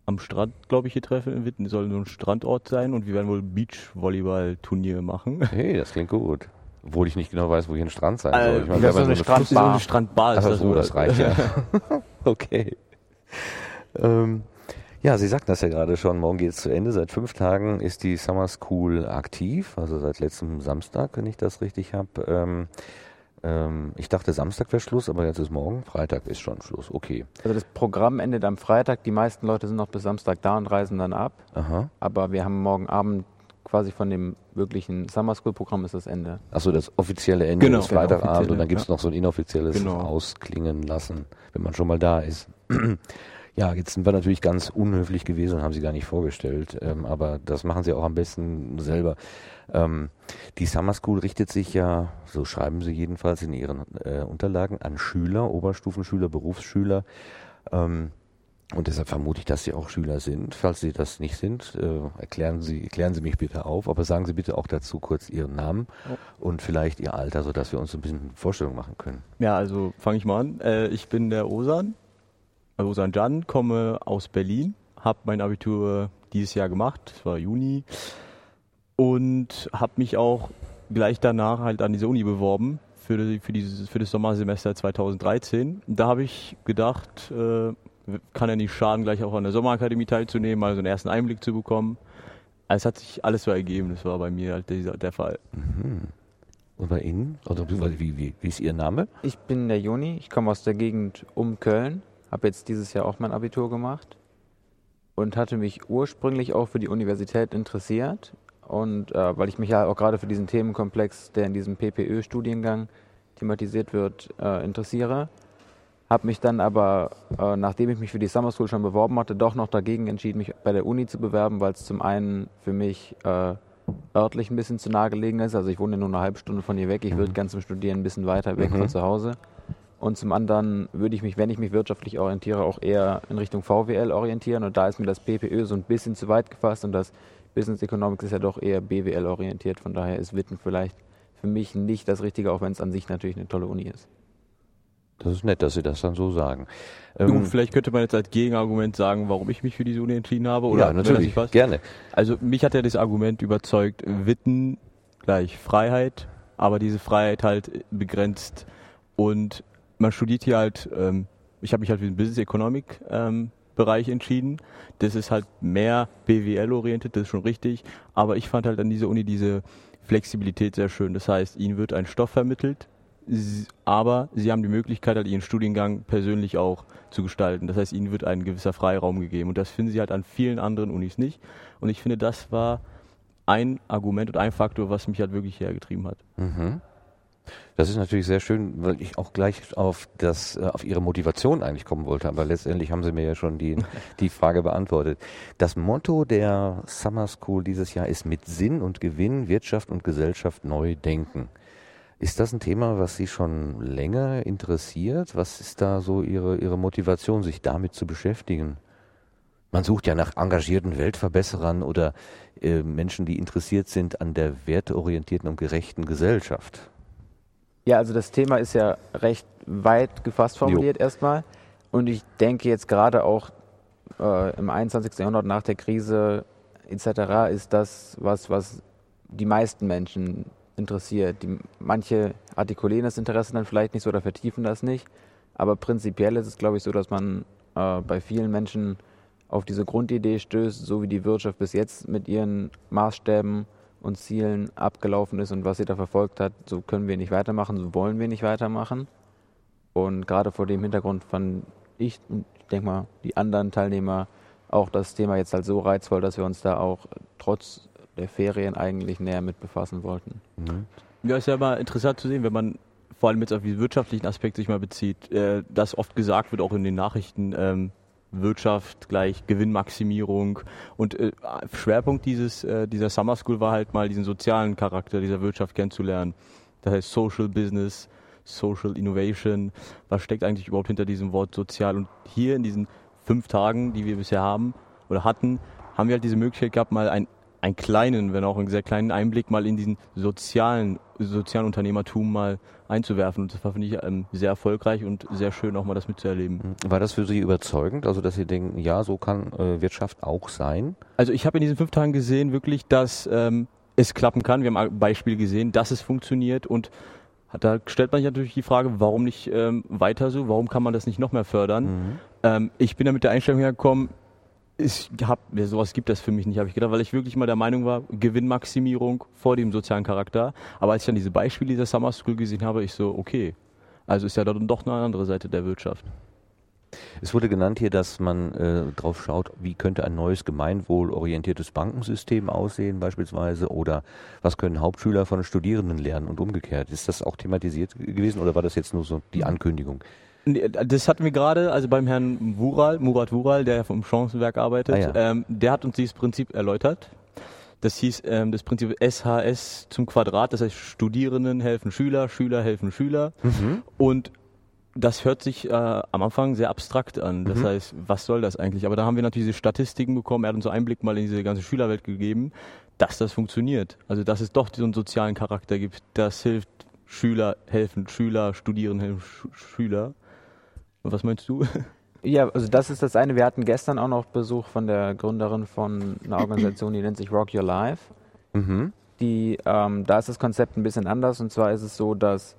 am Strand, glaube ich, hier treffen in Witten. Es soll so ein Strandort sein und wir werden wohl Beachvolleyball-Turnier machen. Hey, das klingt gut. Obwohl ich nicht genau weiß, wo hier ein Strand sein Äh, soll. Ich meine, das wenn ist man eine so So eine Strandbar ist Ach das so, wohl. das reicht ja. Okay. Ähm, ja, Sie sagten das ja gerade schon, morgen geht es zu Ende. Seit fünf Tagen ist die Summer School aktiv, also seit letztem Samstag, wenn ich das richtig habe. Ähm, ähm, ich dachte, Samstag wäre Schluss, aber jetzt ist morgen. Freitag ist schon Schluss, okay. Also das Programm endet am Freitag. Die meisten Leute sind noch bis Samstag da und reisen dann ab. Aha. Aber wir haben morgen Abend quasi von dem wirklichen Summer School Programm ist das Ende. Achso, das offizielle Ende Genau, ist Freitagabend offizielle, und dann gibt es ja. noch so ein inoffizielles Genau. Ausklingen lassen, wenn man schon mal da ist. Ja, jetzt sind wir natürlich ganz unhöflich gewesen und haben sie gar nicht vorgestellt, ähm, aber das machen sie auch am besten selber. Ähm, die Summer School richtet sich ja, so schreiben sie jedenfalls in ihren äh, Unterlagen, an Schüler, Oberstufenschüler, Berufsschüler. Ähm, und deshalb vermute ich, dass sie auch Schüler sind. Falls sie das nicht sind, äh, erklären Sie, erklären Sie mich bitte auf, aber sagen Sie bitte auch dazu kurz Ihren Namen oh. und vielleicht Ihr Alter, sodass wir uns ein bisschen Vorstellung machen können. Ja, also fange ich mal an. Äh, ich bin der Osan, also Osan Can, komme aus Berlin, habe mein Abitur dieses Jahr gemacht, das war Juni, und habe mich auch gleich danach halt an diese Uni beworben für, die, für, dieses, für das Sommersemester zweitausenddreizehn. Da habe ich gedacht, äh, kann ja nicht schaden, gleich auch an der Sommerakademie teilzunehmen, mal so einen ersten Einblick zu bekommen. Es hat sich alles so ergeben, das war bei mir halt der, der Fall. Mhm. Und bei Ihnen? Oder wie, wie, wie ist Ihr Name? Ich bin der Juni, ich komme aus der Gegend um Köln, habe jetzt dieses Jahr auch mein Abitur gemacht und hatte mich ursprünglich auch für die Universität interessiert. Und äh, weil ich mich ja auch gerade für diesen Themenkomplex, der in diesem P P Ö-Studiengang thematisiert wird, äh, interessiere. Habe mich dann aber, äh, nachdem ich mich für die Summer School schon beworben hatte, doch noch dagegen entschieden, mich bei der Uni zu bewerben, weil es zum einen für mich äh, örtlich ein bisschen zu nahe gelegen ist. Also ich wohne nur eine halbe Stunde von hier weg. Ich würde ganz zum Studieren ein bisschen weiter weg Mhm. von zu Hause. Und zum anderen würde ich mich, wenn ich mich wirtschaftlich orientiere, auch eher in Richtung V W L orientieren. Und da ist mir das P P Ö so ein bisschen zu weit gefasst und das Business Economics ist ja doch eher B W L orientiert. Von daher ist Witten vielleicht für mich nicht das Richtige, auch wenn es an sich natürlich eine tolle Uni ist. Das ist nett, dass Sie das dann so sagen. Gut, Ähm, vielleicht könnte man jetzt als Gegenargument sagen, warum ich mich für diese Uni entschieden habe. Oder ja, wenn das natürlich, nicht passt. gerne. Also mich hat ja das Argument überzeugt, Witten gleich Freiheit, aber diese Freiheit halt begrenzt. Und man studiert hier halt, ähm, ich habe mich halt für den Business Economic ähm, Bereich entschieden. Das ist halt mehr B W L-orientiert, das ist schon richtig. Aber ich fand halt an dieser Uni diese Flexibilität sehr schön. Das heißt, ihnen wird ein Stoff vermittelt, aber sie haben die Möglichkeit, halt ihren Studiengang persönlich auch zu gestalten. Das heißt, ihnen wird ein gewisser Freiraum gegeben. Und das finden sie halt an vielen anderen Unis nicht. Und ich finde, das war ein Argument und ein Faktor, was mich halt wirklich hergetrieben hat. Mhm. Das ist natürlich sehr schön, weil ich auch gleich auf das, auf Ihre Motivation eigentlich kommen wollte, aber letztendlich haben Sie mir ja schon die, die Frage beantwortet. Das Motto der Summer School dieses Jahr ist mit Sinn und Gewinn Wirtschaft und Gesellschaft neu denken. Ist das ein Thema, was Sie schon länger interessiert? Was ist da so Ihre, Ihre Motivation, sich damit zu beschäftigen? Man sucht ja nach engagierten Weltverbesserern oder äh, Menschen, die interessiert sind an der werteorientierten und gerechten Gesellschaft. Ja, also das Thema ist ja recht weit gefasst formuliert jo. erstmal. Und ich denke jetzt gerade auch äh, im einundzwanzigsten Jahrhundert nach der Krise et cetera ist das was, was die meisten Menschen interessiert. Die, manche artikulieren das Interesse dann vielleicht nicht so oder vertiefen das nicht. Aber prinzipiell ist es, glaube ich, so, dass man äh, bei vielen Menschen auf diese Grundidee stößt, so wie die Wirtschaft bis jetzt mit ihren Maßstäben und Zielen abgelaufen ist und was sie da verfolgt hat, so können wir nicht weitermachen, so wollen wir nicht weitermachen. Und gerade vor dem Hintergrund fand ich und ich denke mal die anderen Teilnehmer auch das Thema jetzt halt so reizvoll, dass wir uns da auch trotz der Ferien eigentlich näher mit befassen wollten. Mhm. Ja, ist ja mal interessant zu sehen, wenn man vor allem jetzt auf den wirtschaftlichen Aspekt sich mal bezieht, äh, dass oft gesagt wird, auch in den Nachrichten, ähm, Wirtschaft gleich Gewinnmaximierung und äh, Schwerpunkt dieses, äh, dieser Summer School war halt mal diesen sozialen Charakter dieser Wirtschaft kennenzulernen. Das heißt Social Business, Social Innovation, was steckt eigentlich überhaupt hinter diesem Wort sozial? Und hier in diesen fünf Tagen, die wir bisher haben oder hatten, haben wir halt diese Möglichkeit gehabt, mal einen einen kleinen, wenn auch einen sehr kleinen Einblick mal in diesen sozialen, sozialen Unternehmertum mal einzuwerfen. Und das war, finde ich, ähm, sehr erfolgreich und sehr schön, auch mal das mitzuerleben. War das für Sie überzeugend, also dass Sie denken, ja, so kann äh, Wirtschaft auch sein? Also ich habe in diesen fünf Tagen gesehen wirklich, dass ähm, es klappen kann. Wir haben ein Beispiel gesehen, dass es funktioniert und da stellt man sich natürlich die Frage, warum nicht ähm, weiter so, warum kann man das nicht noch mehr fördern? Mhm. Ähm, ich bin da mit der Einstellung hergekommen, ich hab, ja, sowas gibt es für mich nicht, habe ich gedacht, weil ich wirklich mal der Meinung war, Gewinnmaximierung vor dem sozialen Charakter. Aber als ich dann diese Beispiele dieser Summer School gesehen habe, ich so, okay, also ist ja dann doch eine andere Seite der Wirtschaft. Es wurde genannt hier, dass man äh, drauf schaut, wie könnte ein neues gemeinwohlorientiertes Bankensystem aussehen beispielsweise oder was können Hauptschüler von Studierenden lernen und umgekehrt. Ist das auch thematisiert gewesen oder war das jetzt nur so die Ankündigung? Das hatten wir gerade, also beim Herrn Wural, Murat Wural, der vom Chancenwerk arbeitet, ah, ja. ähm, der hat uns dieses Prinzip erläutert. Das hieß ähm, das Prinzip S H S zum Quadrat, das heißt Studierenden helfen Schüler, Schüler helfen Schüler mhm. und das hört sich äh, am Anfang sehr abstrakt an. Das mhm. heißt, was soll das eigentlich? Aber da haben wir natürlich diese Statistiken bekommen. Er hat uns so einen Einblick mal in diese ganze Schülerwelt gegeben, dass das funktioniert. Also, dass es doch so einen sozialen Charakter gibt. Das hilft Schüler helfen Schüler, Studieren helfen Sch- Schüler. Und was meinst du? Ja, also das ist das eine. Wir hatten gestern auch noch Besuch von der Gründerin von einer Organisation, die nennt sich Rock Your Life. Mhm. Die, ähm, da ist das Konzept ein bisschen anders. Und zwar ist es so, dass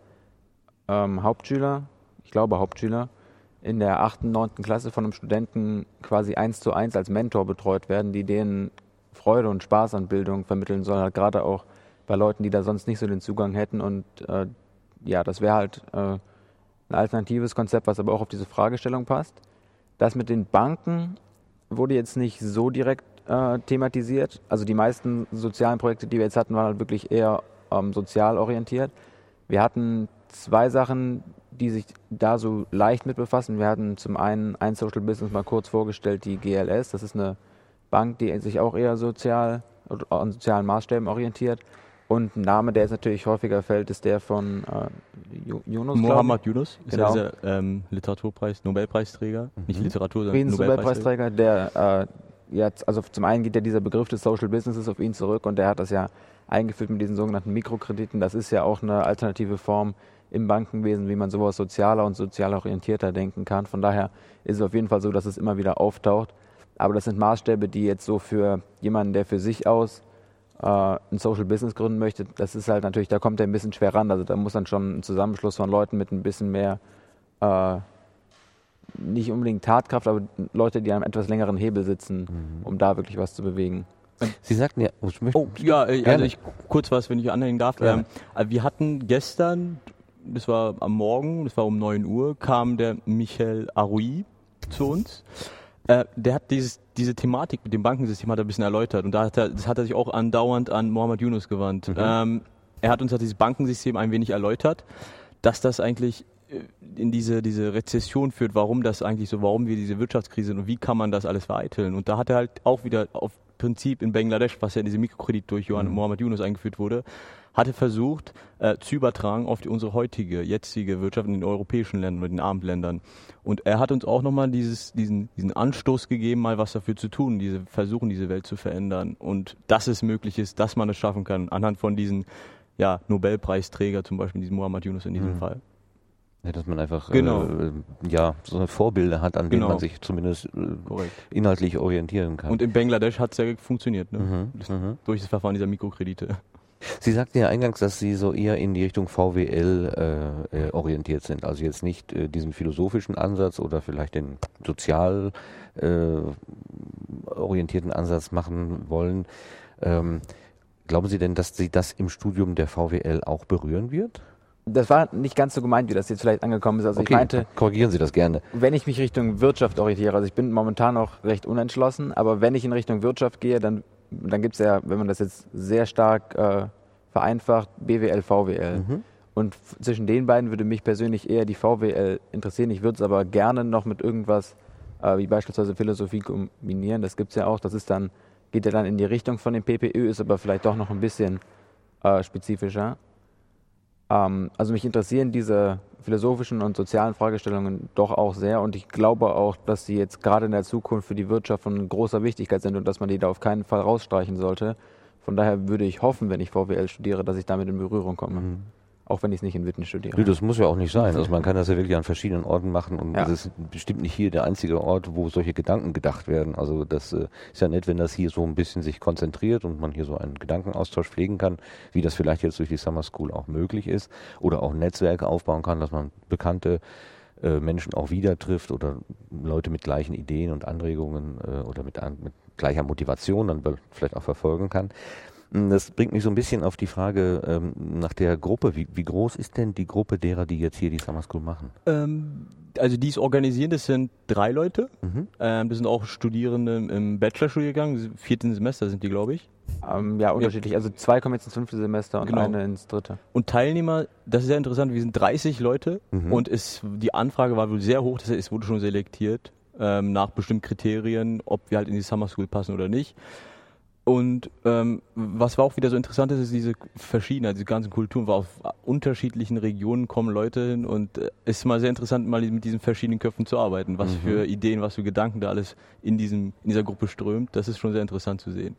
ähm, Hauptschüler ich glaube Hauptschüler, in der achten, neunten Klasse von einem Studenten quasi eins zu eins als Mentor betreut werden, die denen Freude und Spaß an Bildung vermitteln soll, halt gerade auch bei Leuten, die da sonst nicht so den Zugang hätten. Und äh, ja, das wäre halt äh, ein alternatives Konzept, was aber auch auf diese Fragestellung passt. Das mit den Banken wurde jetzt nicht so direkt äh, thematisiert. Also die meisten sozialen Projekte, die wir jetzt hatten, waren halt wirklich eher ähm, sozial orientiert. Wir hatten zwei Sachen, die sich da so leicht mit befassen. Wir hatten zum einen ein Social Business mal kurz vorgestellt, die G L S. Das ist eine Bank, die sich auch eher sozial an sozialen Maßstäben orientiert. Und ein Name, der jetzt natürlich häufiger fällt, ist der von äh, Yunus. Mohammed Yunus, ist genau. ja dieser ähm, Literaturpreis, Nobelpreisträger, mhm. nicht Literatur, sondern Nobelpreisträger. Der äh, jetzt, also zum einen geht ja dieser Begriff des Social Businesses auf ihn zurück und der hat das ja eingeführt mit diesen sogenannten Mikrokrediten. Das ist ja auch eine alternative Form im Bankenwesen, wie man sowas sozialer und sozial orientierter denken kann. Von daher ist es auf jeden Fall so, dass es immer wieder auftaucht. Aber das sind Maßstäbe, die jetzt so für jemanden, der für sich aus äh, ein Social Business gründen möchte, das ist halt natürlich, da kommt er ein bisschen schwer ran. Also da muss dann schon ein Zusammenschluss von Leuten mit ein bisschen mehr, äh, nicht unbedingt Tatkraft, aber Leute, die an einem etwas längeren Hebel sitzen, mhm. um da wirklich was zu bewegen. Sie sagten ja, oh, oh ja, also ich, kurz was, wenn ich anhängen darf. Ja. Ähm, wir hatten gestern, das war am Morgen, das war um neun Uhr, kam der Michel Aroui zu uns. Äh, der hat dieses, diese Thematik mit dem Bankensystem hat er ein bisschen erläutert und da hat er, das hat er sich auch andauernd an Mohammed Yunus gewandt. Mhm. Ähm, er hat uns halt dieses Bankensystem ein wenig erläutert, dass das eigentlich in diese, diese Rezession führt, warum das eigentlich so, warum wir diese Wirtschaftskrise sind und wie kann man das alles vereiteln. Und da hat er halt auch wieder auf Prinzip in Bangladesch, was ja in diesem Mikrokredit durch Johann mhm. Mohammed Yunus eingeführt wurde, hatte versucht äh, zu übertragen auf die, unsere heutige, jetzige Wirtschaft in den europäischen Ländern oder den Abendländern. Und er hat uns auch nochmal dieses, diesen, diesen Anstoß gegeben, mal was dafür zu tun, diese versuchen, diese Welt zu verändern. Und dass es möglich ist, dass man es schaffen kann, anhand von diesen ja, Nobelpreisträger, zum Beispiel diesem Mohammed Yunus in diesem mhm. Fall. Ja, dass man einfach genau. äh, ja, so eine Vorbilder hat, an denen genau. man sich zumindest äh, inhaltlich orientieren kann. Und in Bangladesch hat es ja funktioniert, ne? Mhm. Das, mhm. durch das Verfahren dieser Mikrokredite. Sie sagten ja eingangs, dass Sie so eher in die Richtung V W L äh, äh, orientiert sind. Also jetzt nicht äh, diesen philosophischen Ansatz oder vielleicht den sozial äh, orientierten Ansatz machen wollen. Ähm, glauben Sie denn, dass Sie das im Studium der V W L auch berühren wird? Das war nicht ganz so gemeint, wie das jetzt vielleicht angekommen ist. Also okay, ich meinte, korrigieren Sie das gerne. Wenn ich mich Richtung Wirtschaft orientiere, also ich bin momentan noch recht unentschlossen, aber wenn ich in Richtung Wirtschaft gehe, dann, dann gibt es ja, wenn man das jetzt sehr stark äh, vereinfacht, B W L, V W L. Mhm. Und f- zwischen den beiden würde mich persönlich eher die V W L interessieren. Ich würde es aber gerne noch mit irgendwas, äh, wie beispielsweise Philosophie kombinieren. Das gibt es ja auch. Das ist dann, geht ja dann in die Richtung von dem P P Ö, ist aber vielleicht doch noch ein bisschen äh, spezifischer. Ähm, also mich interessieren diese philosophischen und sozialen Fragestellungen doch auch sehr und ich glaube auch, dass sie jetzt gerade in der Zukunft für die Wirtschaft von großer Wichtigkeit sind und dass man die da auf keinen Fall rausstreichen sollte. Von daher würde ich hoffen, wenn ich V W L studiere, dass ich damit in Berührung komme. Mhm. Auch wenn ich es nicht in Witten studiere. Nee, das muss ja auch nicht sein. Also man kann das ja wirklich an verschiedenen Orten machen und Ja. das ist bestimmt nicht hier der einzige Ort, wo solche Gedanken gedacht werden. Also das äh, ist ja nett, wenn das hier so ein bisschen sich konzentriert und man hier so einen Gedankenaustausch pflegen kann, wie das vielleicht jetzt durch die Summer School auch möglich ist oder auch Netzwerke aufbauen kann, dass man bekannte äh, Menschen auch wieder trifft oder Leute mit gleichen Ideen und Anregungen äh, oder mit, an, mit gleicher Motivation dann vielleicht auch verfolgen kann. Das bringt mich so ein bisschen auf die Frage ähm, nach der Gruppe. Wie, wie groß ist denn die Gruppe derer, die jetzt hier die Summer School machen? Ähm, also die es organisieren, das sind drei Leute. Mhm. Ähm, das sind auch Studierende im Bachelorstudiengang. Vierten Semester sind die, glaube ich. Ähm, ja, unterschiedlich. Also zwei kommen jetzt ins fünfte Semester und Genau. eine ins dritte. Und Teilnehmer, das ist sehr interessant, wir sind dreißig Leute Mhm. und es, die Anfrage war wohl sehr hoch, das heißt, es wurde schon selektiert ähm, nach bestimmten Kriterien, ob wir halt in die Summer School passen oder nicht. Und ähm, was war auch wieder so interessant ist, ist diese Verschiedenheit, diese ganzen Kulturen, war auf unterschiedlichen Regionen kommen Leute hin und es äh, ist mal sehr interessant, mal mit diesen verschiedenen Köpfen zu arbeiten, was Mhm. für Ideen, was für Gedanken da alles in, diesem, in dieser Gruppe strömt, das ist schon sehr interessant zu sehen.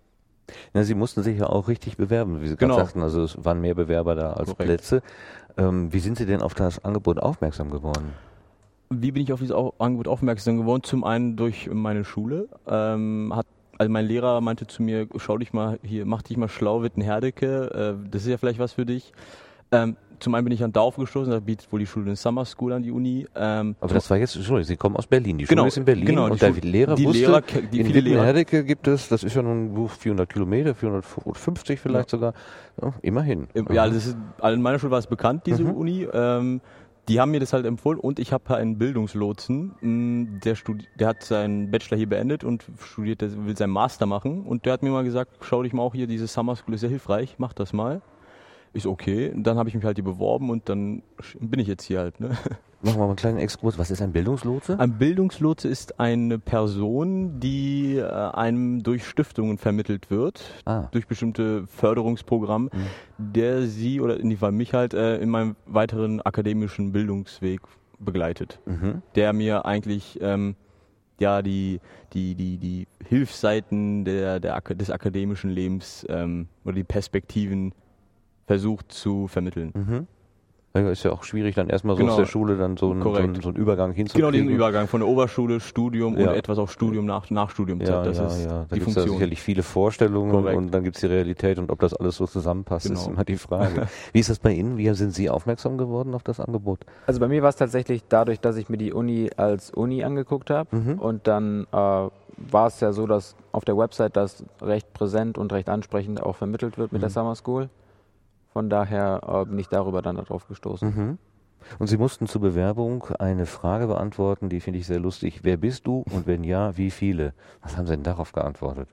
Ja, Sie mussten sich ja auch richtig bewerben, wie Sie Genau. gerade sagten. Also es waren mehr Bewerber da als Korrekt. Plätze. Ähm, wie sind Sie denn auf das Angebot aufmerksam geworden? Wie bin ich auf dieses Au- Angebot aufmerksam geworden? Zum einen durch meine Schule. Ähm, hat, also mein Lehrer meinte zu mir, schau dich mal hier, mach dich mal schlau, Witten-Herdecke, äh, das ist ja vielleicht was für dich. Ähm, zum einen bin ich an D A U F gestoßen, da bietet wohl die Schule eine Summer School an die Uni. Ähm, Aber zum- das war jetzt, Entschuldigung, Sie kommen aus Berlin. Die Genau, Schule ist in Berlin genau, und die der Schule- Lehrer die wusste, Lehrer ke- die in viele Lehrer- Witten-Herdecke gibt es, das ist ja nun vierhundert Kilometer, vierhundertfünfzig vielleicht sogar, ja, immerhin. Im- Ja, das ist, also in meiner Schule war es bekannt, diese Mhm. Uni. Ähm, die haben mir das halt empfohlen und ich habe einen Bildungslotsen, mh, der, studi- der hat seinen Bachelor hier beendet und studiert, der will seinen Master machen und der hat mir mal gesagt, schau dich mal auch hier, diese Summer School ist sehr hilfreich, mach das mal. Ist okay. Und dann habe ich mich halt hier beworben und dann sch- bin ich jetzt hier halt. Ne? Machen wir mal einen kleinen Exkurs. Was ist ein Bildungslotse? Ein Bildungslotse ist eine Person, die äh, einem durch Stiftungen vermittelt wird, Ah. durch bestimmte Förderungsprogramme, der sie oder in die Fall mich halt äh, in meinem weiteren akademischen Bildungsweg begleitet. Mhm. Der mir eigentlich ähm, ja die die die die Hilfsseiten der der Ak- des akademischen Lebens ähm, oder die Perspektiven versucht zu vermitteln. Mhm. Ja, ist ja auch schwierig, dann erstmal so Genau. aus der Schule dann so, ein, so, Korrekt. ein, so einen Übergang hinzukriegen. Genau diesen Übergang von der Oberschule, Studium Ja. und etwas auf Studium nach Nachstudiumzeit. Ja, das ja, ist ja. Da die gibt es ja Funktion. sicherlich viele Vorstellungen Korrekt. und dann gibt es die Realität und ob das alles so zusammenpasst, ist Genau. immer die Frage. Wie ist das bei Ihnen? Wie sind Sie aufmerksam geworden auf das Angebot? Also bei mir war es tatsächlich dadurch, dass ich mir die Uni als Uni angeguckt habe Mhm. und dann äh, war es ja so, dass auf der Website das recht präsent und recht ansprechend auch vermittelt wird mit der Summer School. Von daher äh, bin ich darüber dann darauf gestoßen. Mhm. Und Sie mussten zur Bewerbung eine Frage beantworten, die finde ich sehr lustig. Wer bist du und wenn ja, wie viele? Was haben Sie denn darauf geantwortet?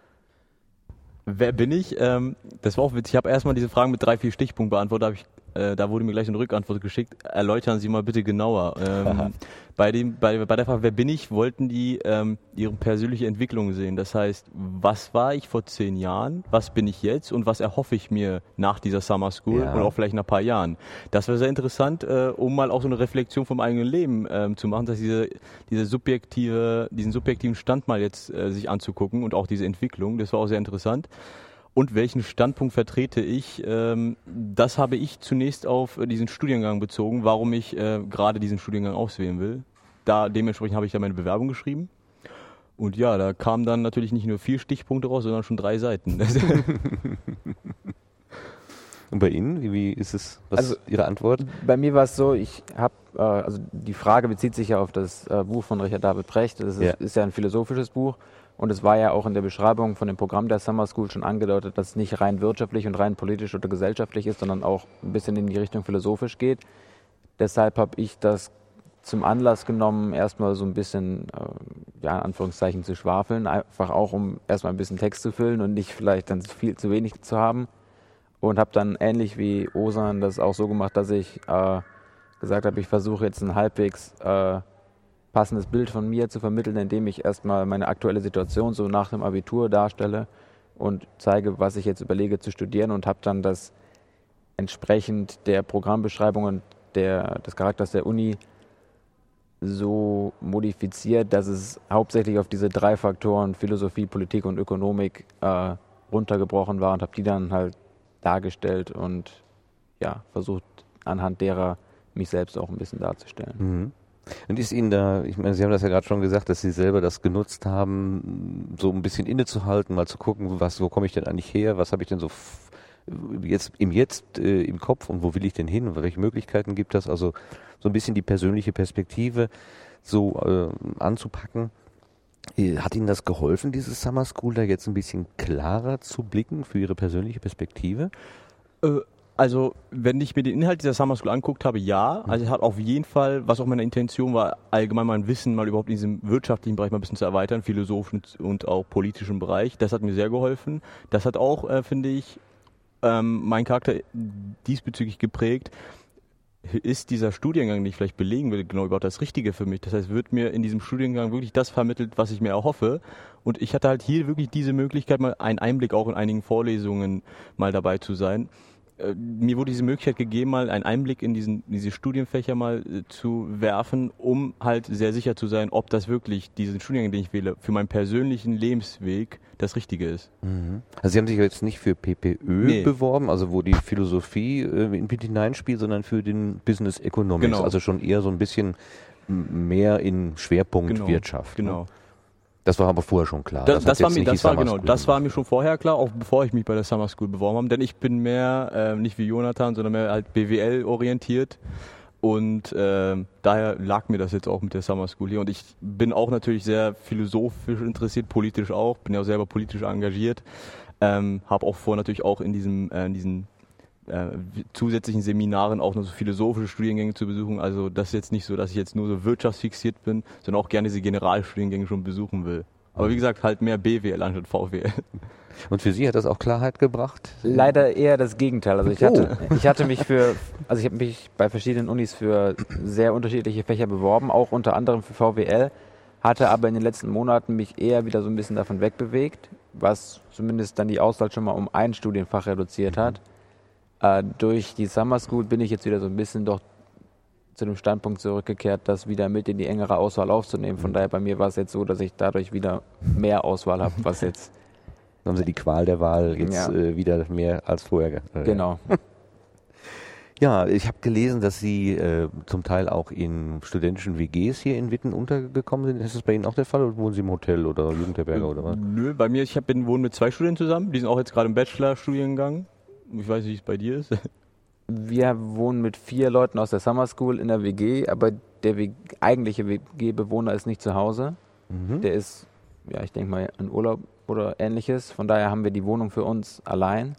Wer bin ich? Ähm, das war auch witzig. Ich habe erstmal diese Fragen mit drei, vier Stichpunkten beantwortet. Hab ich, äh, da wurde mir gleich eine Rückantwort geschickt. Erläutern Sie mal bitte genauer. Ähm, bei, dem, bei, bei der Frage, wer bin ich, wollten die ähm, ihre persönliche Entwicklung sehen. Das heißt, was war ich vor zehn Jahren? Was bin ich jetzt? Und was erhoffe ich mir nach dieser Summer School Ja. und auch vielleicht nach ein paar Jahren? Das war sehr interessant, äh, um mal auch so eine Reflexion vom eigenen Leben ähm, zu machen, dass diese, diese subjektive, diesen subjektiven Stand mal jetzt äh, sich anzugucken und auch diese Entwicklung. Das war auch sehr interessant. Und welchen Standpunkt vertrete ich? Ähm, das habe ich zunächst auf äh, diesen Studiengang bezogen, warum ich äh, gerade diesen Studiengang auswählen will. Da, dementsprechend habe ich da meine Bewerbung geschrieben. Und ja, da kamen dann natürlich nicht nur vier Stichpunkte raus, sondern schon drei Seiten. Und bei Ihnen, wie, wie ist es, was Also- ist Ihre Antwort? Bei mir war es so, ich habe, äh, also die Frage bezieht sich ja auf das äh, Buch von Richard David Precht. Das ist Ja. ja. ist ja ein philosophisches Buch und es war ja auch in der Beschreibung von dem Programm der Summer School schon angedeutet, dass es nicht rein wirtschaftlich und rein politisch oder gesellschaftlich ist, sondern auch ein bisschen in die Richtung philosophisch geht. Deshalb habe ich das zum Anlass genommen, erstmal so ein bisschen, äh, ja, in Anführungszeichen zu schwafeln, einfach auch, um erstmal ein bisschen Text zu füllen und nicht vielleicht dann zu viel, zu wenig zu haben. Und habe dann ähnlich wie Osan das auch so gemacht, dass ich äh, gesagt habe, ich versuche jetzt ein halbwegs äh, passendes Bild von mir zu vermitteln, indem ich erstmal meine aktuelle Situation so nach dem Abitur darstelle und zeige, was ich jetzt überlege zu studieren und habe dann das entsprechend der Programmbeschreibung und der, des Charakters der Uni so modifiziert, dass es hauptsächlich auf diese drei Faktoren Philosophie, Politik und Ökonomik äh, runtergebrochen war und habe die dann halt dargestellt und ja, versucht anhand derer mich selbst auch ein bisschen darzustellen. Mhm. Und ist Ihnen da, ich meine, Sie haben das ja gerade schon gesagt, dass Sie selber das genutzt haben, so ein bisschen innezuhalten, mal zu gucken, was, wo komme ich denn eigentlich her, was habe ich denn so f- jetzt im Jetzt äh, im Kopf und wo will ich denn hin und welche Möglichkeiten gibt das? Also so ein bisschen die persönliche Perspektive so äh, anzupacken. Äh, Hat Ihnen das geholfen, dieses Summer School da jetzt ein bisschen klarer zu blicken für Ihre persönliche Perspektive? Äh, Also, wenn ich mir den Inhalt dieser Summer School angeguckt habe, ja. Also, es hat auf jeden Fall, was auch meine Intention war, allgemein mein Wissen mal überhaupt in diesem wirtschaftlichen Bereich mal ein bisschen zu erweitern, philosophischen und auch politischen Bereich. Das hat mir sehr geholfen. Das hat auch, äh, finde ich, ähm, meinen Charakter diesbezüglich geprägt. Ist dieser Studiengang, den ich vielleicht belegen will, genau überhaupt das Richtige für mich? Das heißt, wird mir in diesem Studiengang wirklich das vermittelt, was ich mir erhoffe? Und ich hatte halt hier wirklich diese Möglichkeit, mal einen Einblick auch in einigen Vorlesungen mal dabei zu sein. Mir wurde diese Möglichkeit gegeben, mal einen Einblick in diesen, diese Studienfächer mal äh, zu werfen, um halt sehr sicher zu sein, ob das wirklich diesen Studiengang, den ich wähle, für meinen persönlichen Lebensweg das Richtige ist. Mhm. Also Sie haben sich jetzt nicht für P P Ö Nee. beworben, also wo die Philosophie äh, mit hineinspielt, sondern für den Business Economics, Genau. also schon eher so ein bisschen m- mehr in Schwerpunkt Genau, Wirtschaft. Genau. Ne? Das war aber vorher schon klar. Das, hat das, war, jetzt mir, nicht die das, war, Summer genau, School das war gemacht. mir schon vorher klar, auch bevor ich mich bei der Summer School beworben habe, denn ich bin mehr, äh, nicht wie Jonathan, sondern mehr halt B W L orientiert und äh, daher lag mir das jetzt auch mit der Summer School hier und ich bin auch natürlich sehr philosophisch interessiert, politisch auch, bin ja auch selber politisch engagiert, ähm, habe auch vor natürlich auch in diesem, äh, in diesen äh, zusätzlichen Seminaren auch noch so philosophische Studiengänge zu besuchen, also das ist jetzt nicht so, dass ich jetzt nur so wirtschaftsfixiert bin, sondern auch gerne diese Generalstudiengänge schon besuchen will. Aber wie gesagt, halt mehr B W L anstatt V W L. Und für Sie hat das auch Klarheit gebracht? Leider eher das Gegenteil. Also ich Oh. hatte, ich hatte mich für, also ich habe mich bei verschiedenen Unis für sehr unterschiedliche Fächer beworben, auch unter anderem für V W L, hatte aber in den letzten Monaten mich eher wieder so ein bisschen davon wegbewegt, was zumindest dann die Auswahl schon mal um ein Studienfach reduziert hat. Äh, durch die Summer School bin ich jetzt wieder so ein bisschen doch zu dem Standpunkt zurückgekehrt, das wieder mit in die engere Auswahl aufzunehmen. Von daher bei mir war es jetzt so, dass ich dadurch wieder mehr Auswahl habe, was jetzt Dann haben Sie die Qual der Wahl jetzt Ja. äh, wieder mehr als vorher. Äh, genau. Ja, ich habe gelesen, dass Sie äh, zum Teil auch in studentischen W Gs hier in Witten untergekommen sind. Ist das bei Ihnen auch der Fall oder wohnen Sie im Hotel oder Jugendherberge oder was? Nö, bei mir, ich hab, bin wohne mit zwei Studenten zusammen, die sind auch jetzt gerade im Bachelor-Studiengang. Ich weiß nicht, wie es bei dir ist. Wir wohnen mit vier Leuten aus der Summer School in der W G, aber der W- eigentliche W G-Bewohner ist nicht zu Hause. Mhm. Der ist, ja, ich denke mal, in Urlaub oder ähnliches. Von daher haben wir die Wohnung für uns allein.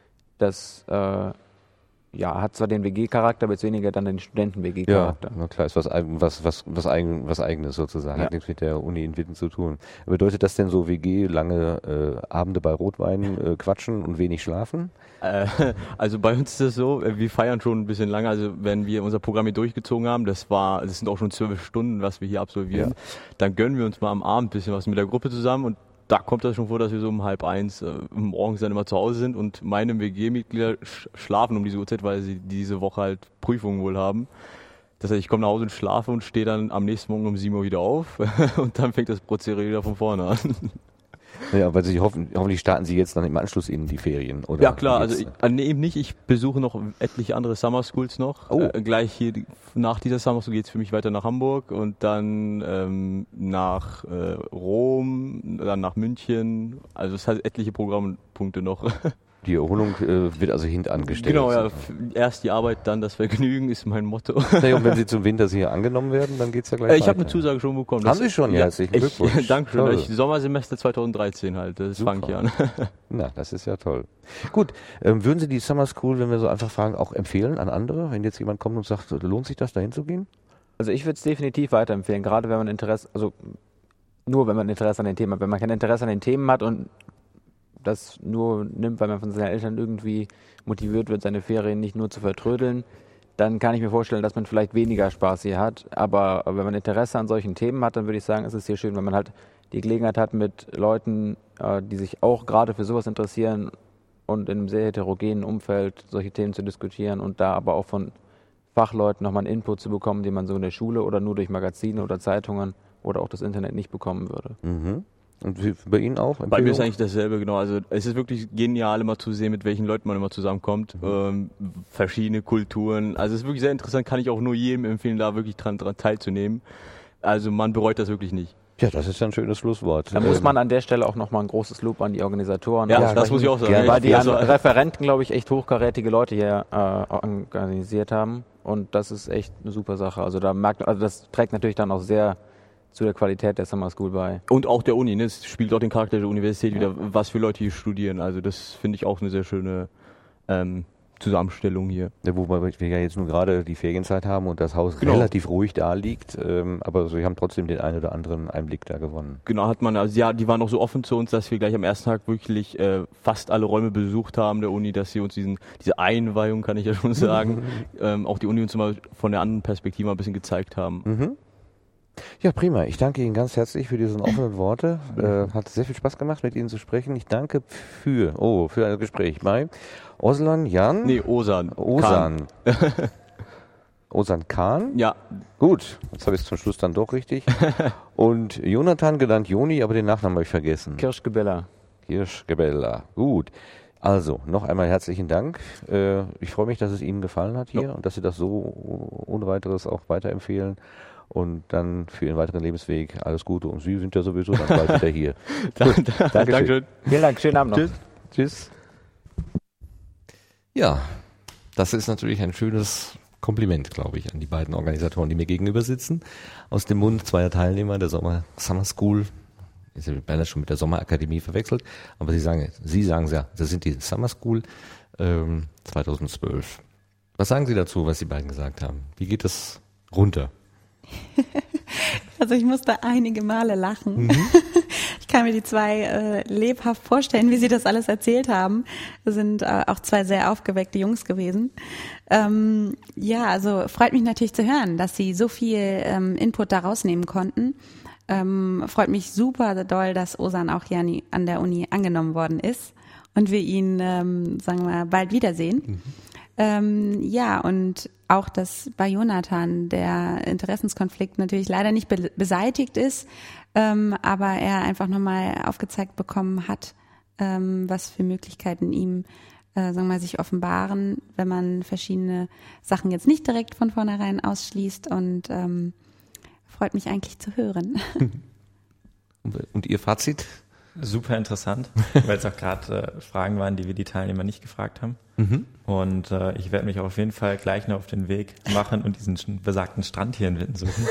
Das äh, ja, hat zwar den W G-Charakter, aber jetzt weniger dann den Ja, Studenten-W G-Charakter. na klar, ist was, eigen- was, was, was, eigen, was Eigenes sozusagen, Ja. hat nichts mit der Uni in Witten zu tun. Bedeutet das denn so W G, lange äh, Abende bei Rotwein äh, quatschen und wenig schlafen? Äh, also bei uns ist es so, äh, wir feiern schon ein bisschen lange, also wenn wir unser Programm hier durchgezogen haben, das war, das sind auch schon zwölf Stunden, was wir hier absolvieren, Ja. dann gönnen wir uns mal am Abend ein bisschen was mit der Gruppe zusammen und da kommt das schon vor, dass wir so um halb eins äh, morgens dann immer zu Hause sind und meine W G-Mitglieder sch schlafen um diese Uhrzeit, weil sie diese Woche halt Prüfungen wohl haben. Das heißt, ich komme nach Hause und schlafe und stehe dann am nächsten Morgen um sieben Uhr wieder auf und dann fängt das Prozedere wieder von vorne an. Ja, weil Sie hoffen, hoffentlich starten Sie jetzt dann im Anschluss in die Ferien, oder? Ja klar, wie also geht's? ich, äh, nee, eben nicht. Ich besuche noch etliche andere Summer Schools noch. Oh. Äh, gleich hier die- nach dieser Summer School geht es für mich weiter nach Hamburg und dann ähm, nach äh, Rom, dann nach München. Also es hat etliche Programmpunkte noch. Die Erholung äh, wird also hintangestellt. Genau, ja. f- Erst die Arbeit, dann das Vergnügen ist mein Motto. Naja, und wenn Sie zum Winter hier angenommen werden, dann geht's ja gleich Äh, ich habe weiter. eine Zusage schon bekommen. Haben Sie schon? Ja, herzlichen ich, Glückwunsch. Dankeschön. Toll. Ich, Sommersemester zweitausenddreizehn halt. Das Super. fange ich an. Na, das ist ja toll. Gut, ähm, würden Sie die Summer School, wenn wir so einfach fragen, auch empfehlen an andere? Wenn jetzt jemand kommt und sagt, lohnt sich das, dahin zu gehen? Also ich würde es definitiv weiterempfehlen, gerade wenn man Interesse, also nur wenn man Interesse an den Themen hat. Wenn man kein Interesse an den Themen hat und das nur nimmt, weil man von seinen Eltern irgendwie motiviert wird, seine Ferien nicht nur zu vertrödeln, dann kann ich mir vorstellen, dass man vielleicht weniger Spaß hier hat. Aber wenn man Interesse an solchen Themen hat, dann würde ich sagen, ist es hier schön, wenn man halt die Gelegenheit hat, mit Leuten, äh, die sich auch gerade für sowas interessieren, und in einem sehr heterogenen Umfeld solche Themen zu diskutieren und da aber auch von Fachleuten nochmal einen Input zu bekommen, den man so in der Schule oder nur durch Magazine oder Zeitungen oder auch das Internet nicht bekommen würde. Mhm. Und wie, bei Ihnen auch? Bei mir ist eigentlich dasselbe, genau. Also es ist wirklich genial, immer zu sehen, mit welchen Leuten man immer zusammenkommt. Mhm. Ähm, verschiedene Kulturen. Also es ist wirklich sehr interessant, kann ich auch nur jedem empfehlen, da wirklich dran, dran teilzunehmen. Also man bereut das wirklich nicht. Ja, das ist ja ein schönes Schlusswort. Da ähm, muss man an der Stelle auch nochmal ein großes Lob an die Organisatoren Ja, das muss ich auch sagen. Weil ja, die also, Referenten, glaube ich, echt hochkarätige Leute hier äh, organisiert haben. Und das ist echt eine super Sache. Also da merkt, also das trägt natürlich dann auch sehr zu der Qualität der Summer School bei. Und auch der Uni, ne? Es spielt auch den Charakter der Universität ja. wieder, was für Leute hier studieren. Also das finde ich auch eine sehr schöne ähm, Zusammenstellung hier. Ja, wobei wir ja jetzt nur gerade die Ferienzeit haben und das Haus genau. relativ ruhig da liegt, ähm, aber Sie haben trotzdem den einen oder anderen Einblick da gewonnen. Genau, hat man, also ja, die waren auch so offen zu uns, dass wir gleich am ersten Tag wirklich äh, fast alle Räume besucht haben der Uni, dass sie uns diesen, diese Einweihung, kann ich ja schon sagen, ähm, auch die Uni uns mal von der anderen Perspektive mal ein bisschen gezeigt haben. Mhm. Ja, prima. Ich danke Ihnen ganz herzlich für diese offenen Worte. Äh, hat sehr viel Spaß gemacht, mit Ihnen zu sprechen. Ich danke für, oh, für ein Gespräch bei Ozan Jan. Nee, Ozan. Ozan. Ozan Kahn? Ja. Gut, jetzt habe ich es zum Schluss dann doch richtig. Und Jonathan, genannt Joni, aber den Nachnamen habe ich vergessen. Kirschgebella. Kirschgebella. Gut. Also, noch einmal herzlichen Dank. Äh, ich freue mich, dass es Ihnen gefallen hat hier ja. und dass Sie das so ohne weiteres auch weiterempfehlen. Und dann für Ihren weiteren Lebensweg alles Gute. Und Sie sind ja sowieso dann bald wieder hier. Dankeschön. Dankeschön. Vielen Dank, schönen Abend noch. Tschüss. Tschüss. Ja, das ist natürlich ein schönes Kompliment, glaube ich, an die beiden Organisatoren, die mir gegenüber sitzen. Aus dem Mund zweier Teilnehmer der Sommer Summer School. Ist ja beinahe schon mit der Sommerakademie verwechselt. Aber Sie sagen, Sie sagen ja, das sind die Summer School ähm, zweitausendzwölf. Was sagen Sie dazu, was die beiden gesagt haben? Wie geht das runter? Also ich musste einige Male lachen. Mhm. Ich kann mir die zwei äh, lebhaft vorstellen, wie sie das alles erzählt haben. Das sind äh, auch zwei sehr aufgeweckte Jungs gewesen. Ähm, ja, also freut mich natürlich zu hören, dass sie so viel ähm, Input da rausnehmen konnten. Ähm, freut mich super doll, dass Ozan auch hier an, an der Uni angenommen worden ist und wir ihn, ähm, sagen wir mal, bald wiedersehen. Mhm. Ähm, ja, und auch, dass bei Jonathan der Interessenskonflikt natürlich leider nicht be- beseitigt ist, ähm, aber er einfach nochmal aufgezeigt bekommen hat, ähm, was für Möglichkeiten ihm, äh, sagen wir mal, sich offenbaren, wenn man verschiedene Sachen jetzt nicht direkt von vornherein ausschließt und ähm, freut mich eigentlich zu hören. Und Ihr Fazit? Super interessant, weil es auch gerade äh, Fragen waren, die wir die Teilnehmer nicht gefragt haben. Mhm. Und äh, ich werde mich auch auf jeden Fall gleich noch auf den Weg machen und diesen sch- besagten Strand hier in Witten suchen.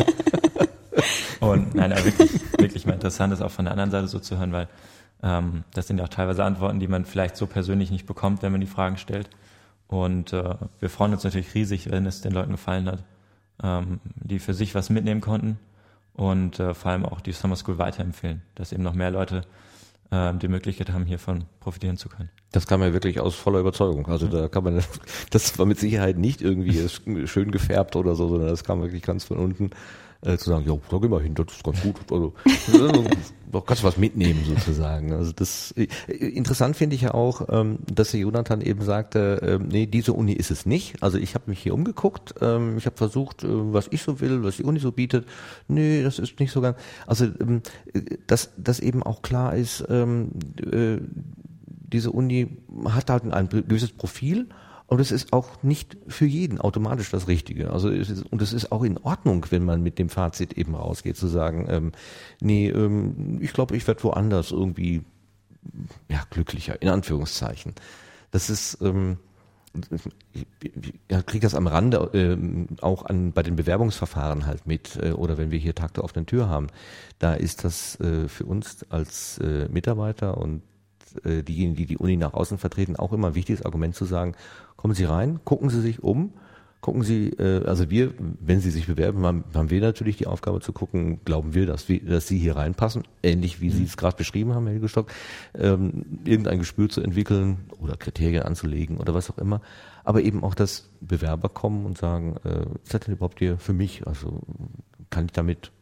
Und nein, aber wirklich, wirklich mal interessant ist auch von der anderen Seite so zu hören, weil ähm, das sind ja auch teilweise Antworten, die man vielleicht so persönlich nicht bekommt, wenn man die Fragen stellt. Und äh, wir freuen uns natürlich riesig, wenn es den Leuten gefallen hat, ähm, die für sich was mitnehmen konnten. Und äh, vor allem auch die Summer School weiterempfehlen, dass eben noch mehr Leute äh, die Möglichkeit haben, hiervon profitieren zu können. Das kam ja wirklich aus voller Überzeugung. Also da kann man, das war mit Sicherheit nicht irgendwie schön gefärbt oder so, sondern das kam wirklich ganz von unten. Äh, zu sagen, ja, da geh mal hin, das ist ganz gut. Also, da kannst du was mitnehmen sozusagen. Also das äh, interessant finde ich ja auch, ähm, dass der Jonathan eben sagte, äh, nee, diese Uni ist es nicht. Also ich habe mich hier umgeguckt, ähm, ich habe versucht, äh, was ich so will, was die Uni so bietet. Nee, das ist nicht so ganz. Also ähm, dass das eben auch klar ist, ähm, äh, diese Uni hat halt ein gewisses Profil. Und es ist auch nicht für jeden automatisch das Richtige. Also es ist, und es ist auch in Ordnung, wenn man mit dem Fazit eben rausgeht, zu sagen, ähm, nee, ähm, ich glaube, ich werde woanders irgendwie ja glücklicher, in Anführungszeichen. Das ist, ähm, ich, ich ja, kriege das am Rande ähm, auch an bei den Bewerbungsverfahren halt mit, äh, oder wenn wir hier Tag der offenen Tür haben. Da ist das äh, für uns als äh, Mitarbeiter und diejenigen, die die Uni nach außen vertreten, auch immer ein wichtiges Argument zu sagen, kommen Sie rein, gucken Sie sich um, gucken Sie, also wir, wenn Sie sich bewerben, haben, haben wir natürlich die Aufgabe zu gucken, glauben wir, dass wir, dass Sie hier reinpassen, ähnlich wie mhm. Sie es gerade beschrieben haben, Herr Hilgestock, ähm, irgendein Gespür zu entwickeln oder Kriterien anzulegen oder was auch immer, aber eben auch, dass Bewerber kommen und sagen, äh, ist das denn überhaupt hier für mich, also kann ich damit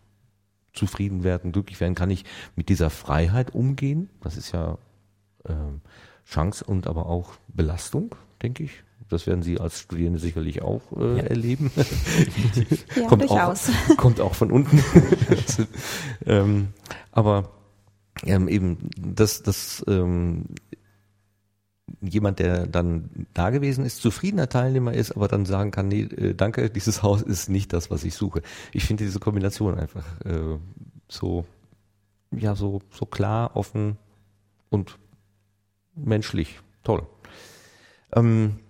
zufrieden werden, glücklich werden, kann ich mit dieser Freiheit umgehen, das ist ja Chance und aber auch Belastung, denke ich. Das werden Sie als Studierende sicherlich auch äh, ja. erleben. Ja, kommt durchaus. Auch, kommt auch von unten. ähm, aber ähm, eben, dass das ähm, jemand, der dann da gewesen ist, zufriedener Teilnehmer ist, aber dann sagen kann, nee, äh, danke, dieses Haus ist nicht das, was ich suche. Ich finde diese Kombination einfach äh, so, ja, so, so klar, offen und menschlich. Toll. Ähm,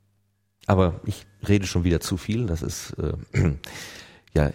aber ich rede schon wieder zu viel. Das ist äh, ja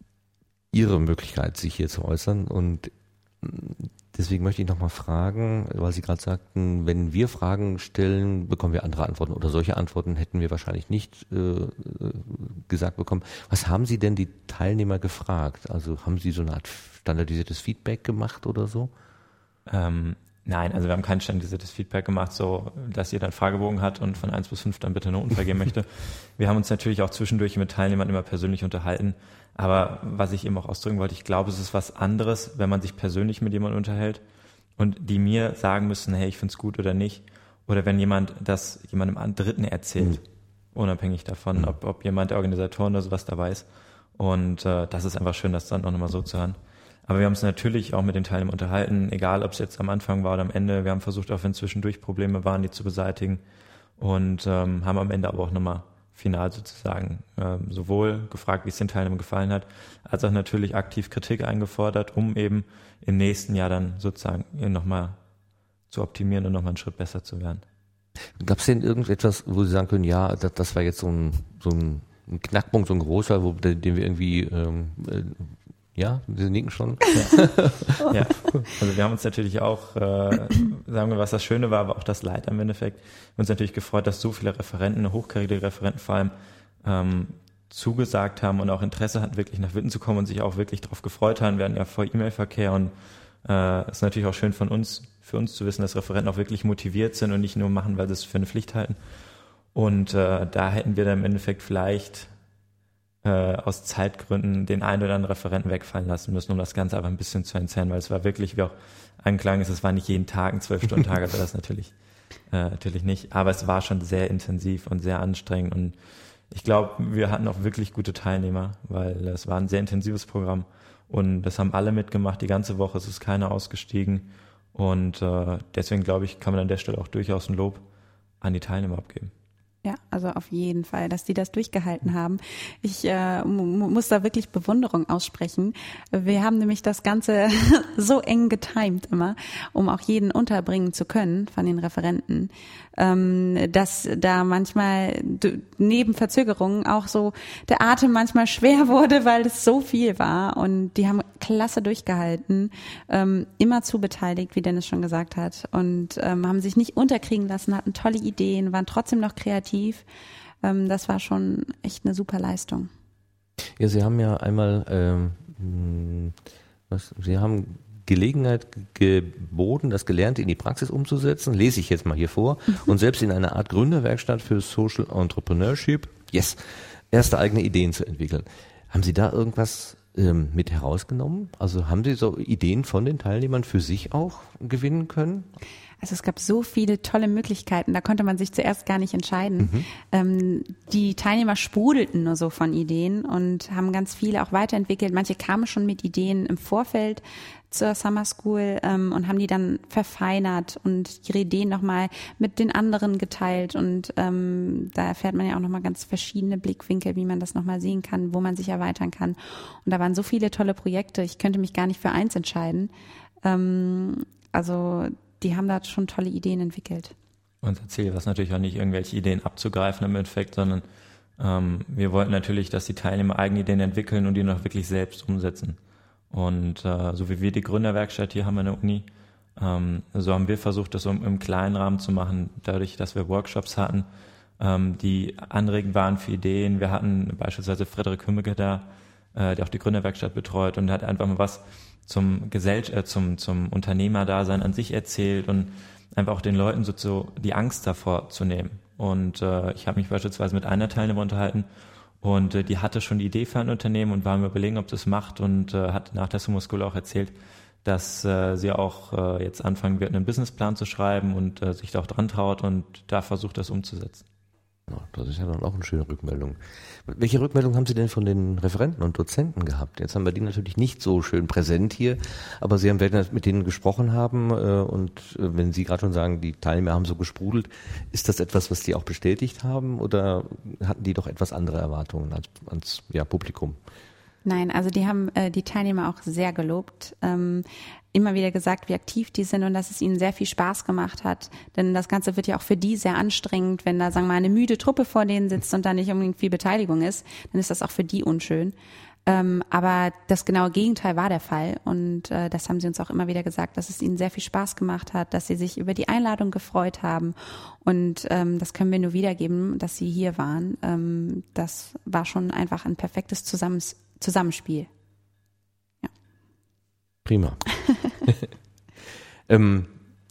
Ihre Möglichkeit, sich hier zu äußern. Und deswegen möchte ich nochmal fragen, weil Sie gerade sagten, wenn wir Fragen stellen, bekommen wir andere Antworten. Oder solche Antworten hätten wir wahrscheinlich nicht äh, gesagt bekommen. Was haben Sie denn die Teilnehmer gefragt? Also haben Sie so eine Art standardisiertes Feedback gemacht oder so? Ähm, nein, also wir haben kein standardisiertes Feedback gemacht, so dass jeder einen Fragebogen hat und von eins bis fünf dann bitte Noten vergeben möchte. Wir haben uns natürlich auch zwischendurch mit Teilnehmern immer persönlich unterhalten. Aber was ich eben auch ausdrücken wollte, ich glaube, es ist was anderes, wenn man sich persönlich mit jemandem unterhält und die mir sagen müssen, hey, ich find's gut oder nicht. Oder wenn jemand das jemandem Dritten erzählt, mhm. unabhängig davon, mhm. ob, ob jemand der Organisatoren oder sowas dabei ist. Und äh, das ist einfach schön, das dann auch nochmal so zu hören. Aber wir haben uns natürlich auch mit den Teilnehmern unterhalten, egal ob es jetzt am Anfang war oder am Ende. Wir haben versucht, auch wenn zwischendurch Probleme waren, die zu beseitigen und ähm, haben am Ende aber auch nochmal final sozusagen ähm, sowohl gefragt, wie es den Teilnehmern gefallen hat, als auch natürlich aktiv Kritik eingefordert, um eben im nächsten Jahr dann sozusagen nochmal zu optimieren und nochmal einen Schritt besser zu werden. Gab es denn irgendetwas, wo Sie sagen können, ja, das, das war jetzt so ein, so ein Knackpunkt, so ein großer, wo, den wir irgendwie ähm, äh, ja, Sie nicken schon. Ja. Ja, also wir haben uns natürlich auch, äh, sagen wir, was das Schöne war, aber auch das Leid am Endeffekt. Wir haben uns natürlich gefreut, dass so viele Referenten, hochkarätige Referenten vor allem, ähm, zugesagt haben und auch Interesse hatten, wirklich nach Witten zu kommen und sich auch wirklich darauf gefreut haben. Wir hatten ja vor E-Mail-Verkehr und äh, ist natürlich auch schön von uns, für uns zu wissen, dass Referenten auch wirklich motiviert sind und nicht nur machen, weil sie es für eine Pflicht halten. Und äh, da hätten wir dann im Endeffekt vielleicht aus Zeitgründen den einen oder anderen Referenten wegfallen lassen müssen, um das Ganze aber ein bisschen zu entzerren, weil es war wirklich, wie auch angeklungen ist, es war nicht jeden Tag ein zwölf-Stunden-Tag, also das natürlich äh, natürlich nicht, aber es war schon sehr intensiv und sehr anstrengend und ich glaube, wir hatten auch wirklich gute Teilnehmer, weil es war ein sehr intensives Programm und das haben alle mitgemacht, die ganze Woche, es ist keiner ausgestiegen und äh, deswegen glaube ich, kann man an der Stelle auch durchaus ein Lob an die Teilnehmer abgeben. Ja, also auf jeden Fall, dass die das durchgehalten haben. Ich äh, m- muss da wirklich Bewunderung aussprechen. Wir haben nämlich das Ganze so eng getimt immer, um auch jeden unterbringen zu können von den Referenten, ähm, dass da manchmal d- neben Verzögerungen auch so der Atem manchmal schwer wurde, weil es so viel war. Und die haben klasse durchgehalten, ähm, immer zu beteiligt, wie Dennis schon gesagt hat, und ähm, haben sich nicht unterkriegen lassen, hatten tolle Ideen, waren trotzdem noch kreativ. Das war schon echt eine super Leistung. Ja, Sie haben ja einmal, ähm, was, Sie haben Gelegenheit geboten, das Gelernte in die Praxis umzusetzen, lese ich jetzt mal hier vor, mhm. und selbst in einer Art Gründerwerkstatt für Social Entrepreneurship, yes, erste eigene Ideen zu entwickeln. Haben Sie da irgendwas ähm, mit herausgenommen? Also haben Sie so Ideen von den Teilnehmern für sich auch gewinnen können? Also es gab so viele tolle Möglichkeiten, da konnte man sich zuerst gar nicht entscheiden. Mhm. Ähm, die Teilnehmer sprudelten nur so von Ideen und haben ganz viele auch weiterentwickelt. Manche kamen schon mit Ideen im Vorfeld zur Summer School ähm, und haben die dann verfeinert und ihre Ideen nochmal mit den anderen geteilt. Und ähm, da erfährt man ja auch nochmal ganz verschiedene Blickwinkel, wie man das nochmal sehen kann, wo man sich erweitern kann. Und da waren so viele tolle Projekte, ich könnte mich gar nicht für eins entscheiden. Ähm, also die haben da schon tolle Ideen entwickelt. Unser Ziel war es natürlich auch nicht, irgendwelche Ideen abzugreifen im Endeffekt, sondern ähm, wir wollten natürlich, dass die Teilnehmer eigene Ideen entwickeln und die noch wirklich selbst umsetzen. Und äh, so wie wir die Gründerwerkstatt hier haben an der Uni, ähm, so haben wir versucht, das im, im kleinen Rahmen zu machen, dadurch, dass wir Workshops hatten, ähm, die anregend waren für Ideen. Wir hatten beispielsweise Frederik Hümmeke da, äh, der auch die Gründerwerkstatt betreut und hat einfach mal was zum Gesell äh, zum zum Unternehmerdasein an sich erzählt und einfach auch den Leuten so zu, die Angst davor zu nehmen. Und äh, ich habe mich beispielsweise mit einer Teilnehmer unterhalten und äh, die hatte schon die Idee für ein Unternehmen und war mir überlegen, ob das macht und äh, hat nach der Summer School auch erzählt, dass äh, sie auch äh, jetzt anfangen wird, einen Businessplan zu schreiben und äh, sich da auch dran traut und da versucht, das umzusetzen. Ja, das ist ja dann auch eine schöne Rückmeldung. Welche Rückmeldung haben Sie denn von den Referenten und Dozenten gehabt? Jetzt haben wir die natürlich nicht so schön präsent hier, aber Sie haben, werden mit denen gesprochen haben äh, und äh, wenn Sie gerade schon sagen, die Teilnehmer haben so gesprudelt, ist das etwas, was die auch bestätigt haben oder hatten die doch etwas andere Erwartungen als, als ja, Publikum? Nein, also die haben äh, die Teilnehmer auch sehr gelobt, ähm, immer wieder gesagt, wie aktiv die sind und dass es ihnen sehr viel Spaß gemacht hat, denn das Ganze wird ja auch für die sehr anstrengend, wenn da, sagen wir mal, eine müde Truppe vor denen sitzt und da nicht unbedingt viel Beteiligung ist, dann ist das auch für die unschön. Ähm, aber das genaue Gegenteil war der Fall und äh, das haben sie uns auch immer wieder gesagt, dass es ihnen sehr viel Spaß gemacht hat, dass sie sich über die Einladung gefreut haben und ähm, das können wir nur wiedergeben, dass sie hier waren. Ähm, das war schon einfach ein perfektes Zusammens- Zusammenspiel. Ja. Prima. ähm,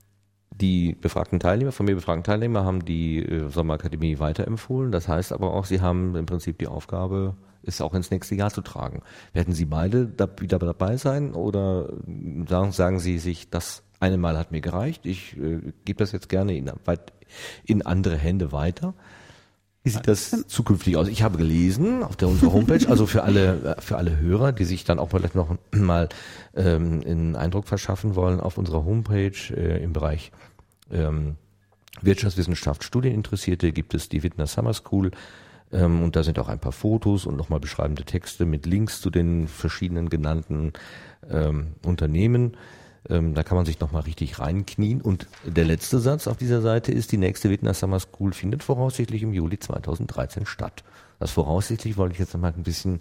die befragten Teilnehmer, von mir befragten Teilnehmer haben die äh, Sommerakademie weiterempfohlen. Das heißt aber auch, sie haben im Prinzip die Aufgabe, es auch ins nächste Jahr zu tragen. Werden Sie beide da wieder dabei sein oder sagen, sagen Sie sich, das eine Mal hat mir gereicht, ich äh, gebe das jetzt gerne in, in andere Hände weiter? Wie sieht das zukünftig aus? Ich habe gelesen auf der unserer Homepage, also für alle für alle Hörer, die sich dann auch vielleicht noch mal ähm, einen Eindruck verschaffen wollen, auf unserer Homepage äh, im Bereich ähm, Wirtschaftswissenschaft Studieninteressierte gibt es die Wittner Summer School ähm, und da sind auch ein paar Fotos und nochmal beschreibende Texte mit Links zu den verschiedenen genannten ähm, Unternehmen. Ähm, da kann man sich nochmal richtig reinknien. Und der letzte Satz auf dieser Seite ist, die nächste Wittner Summer School findet voraussichtlich im Juli zweitausenddreizehn statt. Das voraussichtlich wollte ich jetzt nochmal ein bisschen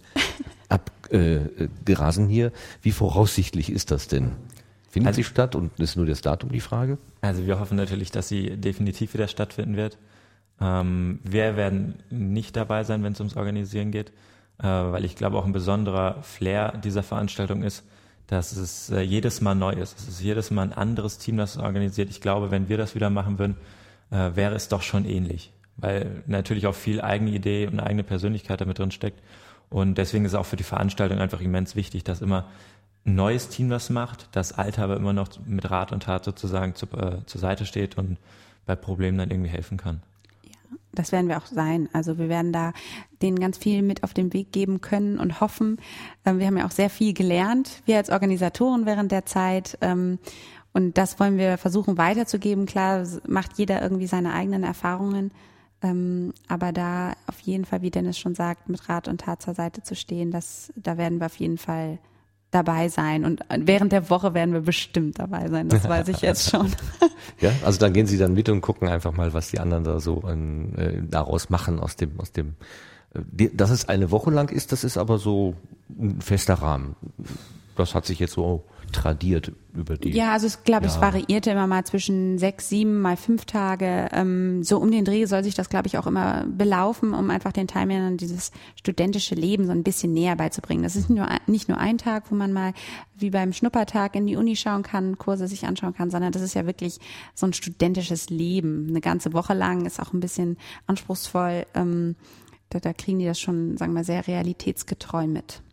abgerasen äh, hier. Wie voraussichtlich ist das denn? Findet also, sie statt und ist nur das Datum die Frage? Also wir hoffen natürlich, dass sie definitiv wieder stattfinden wird. Ähm, wir werden nicht dabei sein, wenn es ums Organisieren geht, äh, weil ich glaube auch ein besonderer Flair dieser Veranstaltung ist, dass es äh, jedes Mal neu ist. Es ist jedes Mal ein anderes Team, das es organisiert. Ich glaube, wenn wir das wieder machen würden, äh, wäre es doch schon ähnlich, weil natürlich auch viel eigene Idee und eigene Persönlichkeit damit drin steckt. Und deswegen ist es auch für die Veranstaltung einfach immens wichtig, dass immer ein neues Team das macht, das Alte aber immer noch mit Rat und Tat sozusagen zu, äh, zur Seite steht und bei Problemen dann irgendwie helfen kann. Das werden wir auch sein. Also wir werden da denen ganz viel mit auf den Weg geben können und hoffen. Wir haben ja auch sehr viel gelernt, wir als Organisatoren während der Zeit. Und das wollen wir versuchen weiterzugeben. Klar, macht jeder irgendwie seine eigenen Erfahrungen. Aber da auf jeden Fall, wie Dennis schon sagt, mit Rat und Tat zur Seite zu stehen, das, da werden wir auf jeden Fall dabei sein. Und während der Woche werden wir bestimmt dabei sein, das weiß ich jetzt schon. Ja, also dann gehen Sie dann mit und gucken einfach mal, was die anderen da so an, äh, daraus machen aus dem, aus dem, äh, die, dass es eine Woche lang ist, das ist aber so ein fester Rahmen. Das hat sich jetzt so tradiert über die. Ja, also ich glaube, es Jahre. variierte immer mal zwischen sechs, sieben, mal fünf Tage. Ähm, so um den Dreh soll sich das, glaube ich, auch immer belaufen, um einfach den Teilnehmern dieses studentische Leben so ein bisschen näher beizubringen. Das ist nur, nicht nur ein Tag, wo man mal wie beim Schnuppertag in die Uni schauen kann, Kurse sich anschauen kann, sondern das ist ja wirklich so ein studentisches Leben. Eine ganze Woche lang ist auch ein bisschen anspruchsvoll. Ähm, da, da kriegen die das schon, sagen wir mal, sehr realitätsgetreu mit.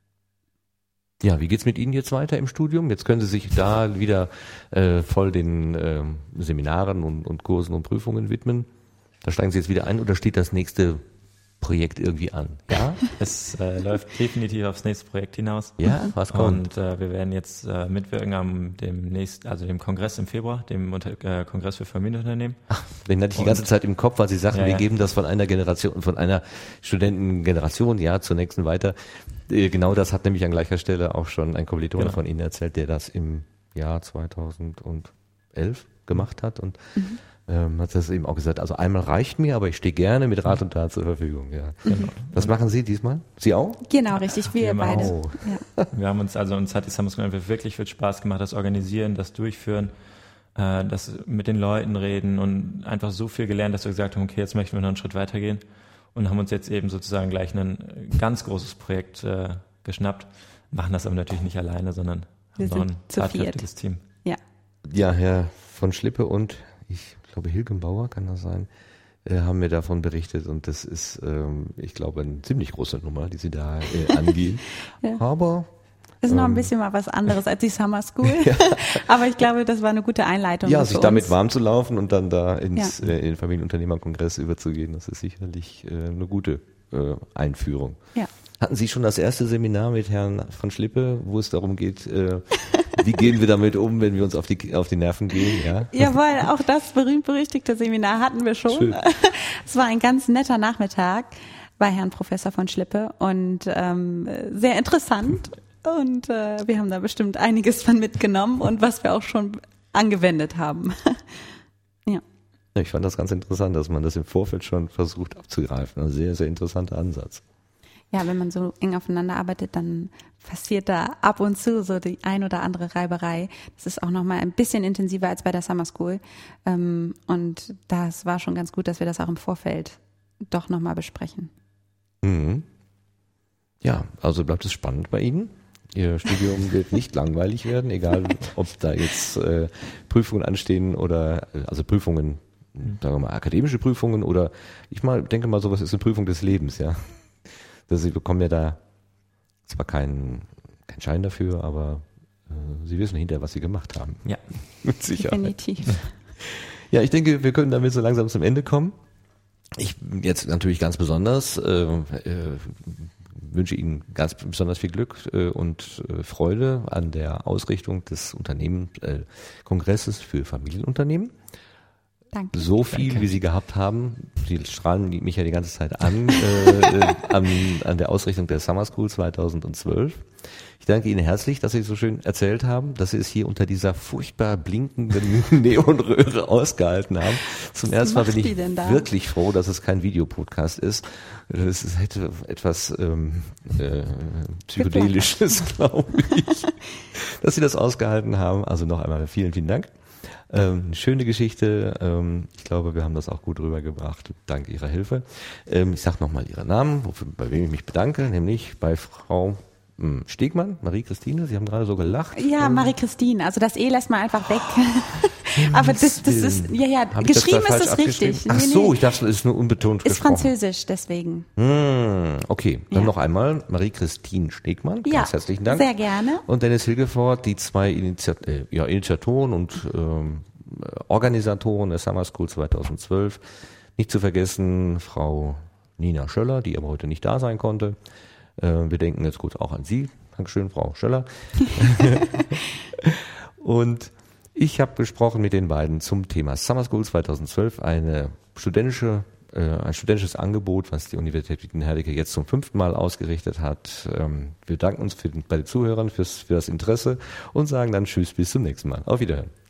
Ja, wie geht's mit Ihnen jetzt weiter im Studium? Jetzt können Sie sich da wieder äh, voll den äh, Seminaren und, und Kursen und Prüfungen widmen. Da steigen Sie jetzt wieder ein oder steht das nächste Projekt irgendwie an? Ja, es äh, läuft definitiv aufs nächste Projekt hinaus. Ja, was kommt? Und äh, wir werden jetzt äh, mitwirken am dem nächsten, also dem Kongress im Februar, dem Unter äh, Kongress für Familienunternehmen. Ach, den hatte ich die ganze Zeit im Kopf, weil Sie sagten, ja, wir ja. geben das von einer Generation, von einer Studentengeneration, ja, zur nächsten weiter. Äh, genau das hat nämlich an gleicher Stelle auch schon ein Kommilitone Genau. von Ihnen erzählt, der das im Jahr zweitausendelf gemacht hat und mhm. ähm, hat das eben auch gesagt, also einmal reicht mir, aber ich stehe gerne mit Rat und Tat zur Verfügung. Ja. Genau. Was machen Sie diesmal? Sie auch? Genau, richtig, wir Wir machen- beide. Oh. Ja. Wir haben uns, also uns hat die Summer School einfach wirklich viel Spaß gemacht, das Organisieren, das Durchführen, äh, das mit den Leuten reden und einfach so viel gelernt, dass wir gesagt haben, okay, jetzt möchten wir noch einen Schritt weitergehen und haben uns jetzt eben sozusagen gleich ein ganz großes Projekt äh, geschnappt, machen das aber natürlich nicht alleine, sondern Wir haben noch sind ein zu viert. tatkräftiges Team. Ja. Ja, Herr von Schlippe und ich glaube Hilgenbauer kann das sein, äh, haben mir davon berichtet und das ist, ähm, ich glaube, eine ziemlich große Nummer, die Sie da äh, angehen. Ja. Aber Ist noch ein Ähm, bisschen mal was anderes als die Summer School. Aber ich glaube, das war eine gute Einleitung. Ja, für sich damit uns. warm zu laufen und dann da ins, Ja. äh, in den Familienunternehmerkongress überzugehen, das ist sicherlich äh, eine gute äh, Einführung. Ja. Hatten Sie schon das erste Seminar mit Herrn von Schlippe, wo es darum geht, äh, wie gehen wir damit um, wenn wir uns auf die, auf die Nerven gehen? Ja? Jawohl, auch das berühmt-berüchtigte Seminar hatten wir schon. Schön. Es war ein ganz netter Nachmittag bei Herrn Professor von Schlippe und ähm, sehr interessant. Und äh, wir haben da bestimmt einiges von mitgenommen und was wir auch schon angewendet haben. Ja. Ich fand das ganz interessant, dass man das im Vorfeld schon versucht abzugreifen. Ein sehr, sehr interessanter Ansatz. Ja, wenn man so eng aufeinander arbeitet, dann passiert da ab und zu so die ein oder andere Reiberei. Das ist auch nochmal ein bisschen intensiver als bei der Summer School. Ähm, und das war schon ganz gut, dass wir das auch im Vorfeld doch nochmal besprechen. Mhm. Ja, also bleibt es spannend bei Ihnen. Ihr Studium wird nicht langweilig werden, egal ob da jetzt äh, Prüfungen anstehen oder, äh, also Prüfungen, sagen wir mal, akademische Prüfungen oder ich mal denke mal, sowas ist eine Prüfung des Lebens, ja. Dass Sie bekommen ja da zwar keinen keinen Schein dafür, aber äh, Sie wissen hinterher, was Sie gemacht haben. Ja. Mit Sicherheit. Definitiv. Ja, ich denke, wir können damit so langsam zum Ende kommen. Ich jetzt natürlich ganz besonders äh, äh, wünsche Ihnen ganz besonders viel Glück äh, und äh, Freude an der Ausrichtung des Unternehmen äh, Kongresses für Familienunternehmen. Danke. So viel, Danke. Wie Sie gehabt haben, Sie strahlen mich ja die ganze Zeit an, äh, an, an der Ausrichtung der Summer School zweitausendzwölf. Ich danke Ihnen herzlich, dass Sie so schön erzählt haben, dass Sie es hier unter dieser furchtbar blinkenden Neonröhre ausgehalten haben. Zum ersten Mal bin ich wirklich froh, dass es kein Videopodcast ist. Es hätte etwas ähm, äh, Psychedelisches, glaube ich, dass Sie das ausgehalten haben. Also noch einmal vielen, vielen Dank. Ähm, eine schöne Geschichte. Ähm, ich glaube, wir haben das auch gut rübergebracht, dank Ihrer Hilfe. Ähm, ich sage nochmal Ihren Namen, wofür, bei wem ich mich bedanke, nämlich bei Frau hm, Stegmann, Marie-Christine. Sie haben gerade so gelacht. Ja, Marie-Christine. Also das E lässt man einfach weg. Aber das, das ist, ja, ja, Hab geschrieben ist es richtig. Ach so, ich dachte, es ist nur unbetont ist gesprochen. Ist französisch, deswegen. Hm, okay, dann Ja. noch einmal Marie-Christine Stegmann. Ja, Ganz herzlichen Dank. sehr gerne. Und Dennis Hilgefort, die zwei Initiat äh, ja, Initiatoren und ähm, Organisatoren der Summer School zweitausendzwölf. Nicht zu vergessen Frau Nina Schöller, die aber heute nicht da sein konnte. Äh, wir denken jetzt kurz auch an Sie. Dankeschön, Frau Schöller. Und ich habe gesprochen mit den beiden zum Thema Summer School zweitausendzwölf, eine studentische, äh, ein studentisches Angebot, was die Universität Witten-Herdecke jetzt zum fünften Mal ausgerichtet hat. Ähm, wir danken uns für, bei den Zuhörern fürs, für das Interesse und sagen dann Tschüss, bis zum nächsten Mal. Auf Wiederhören.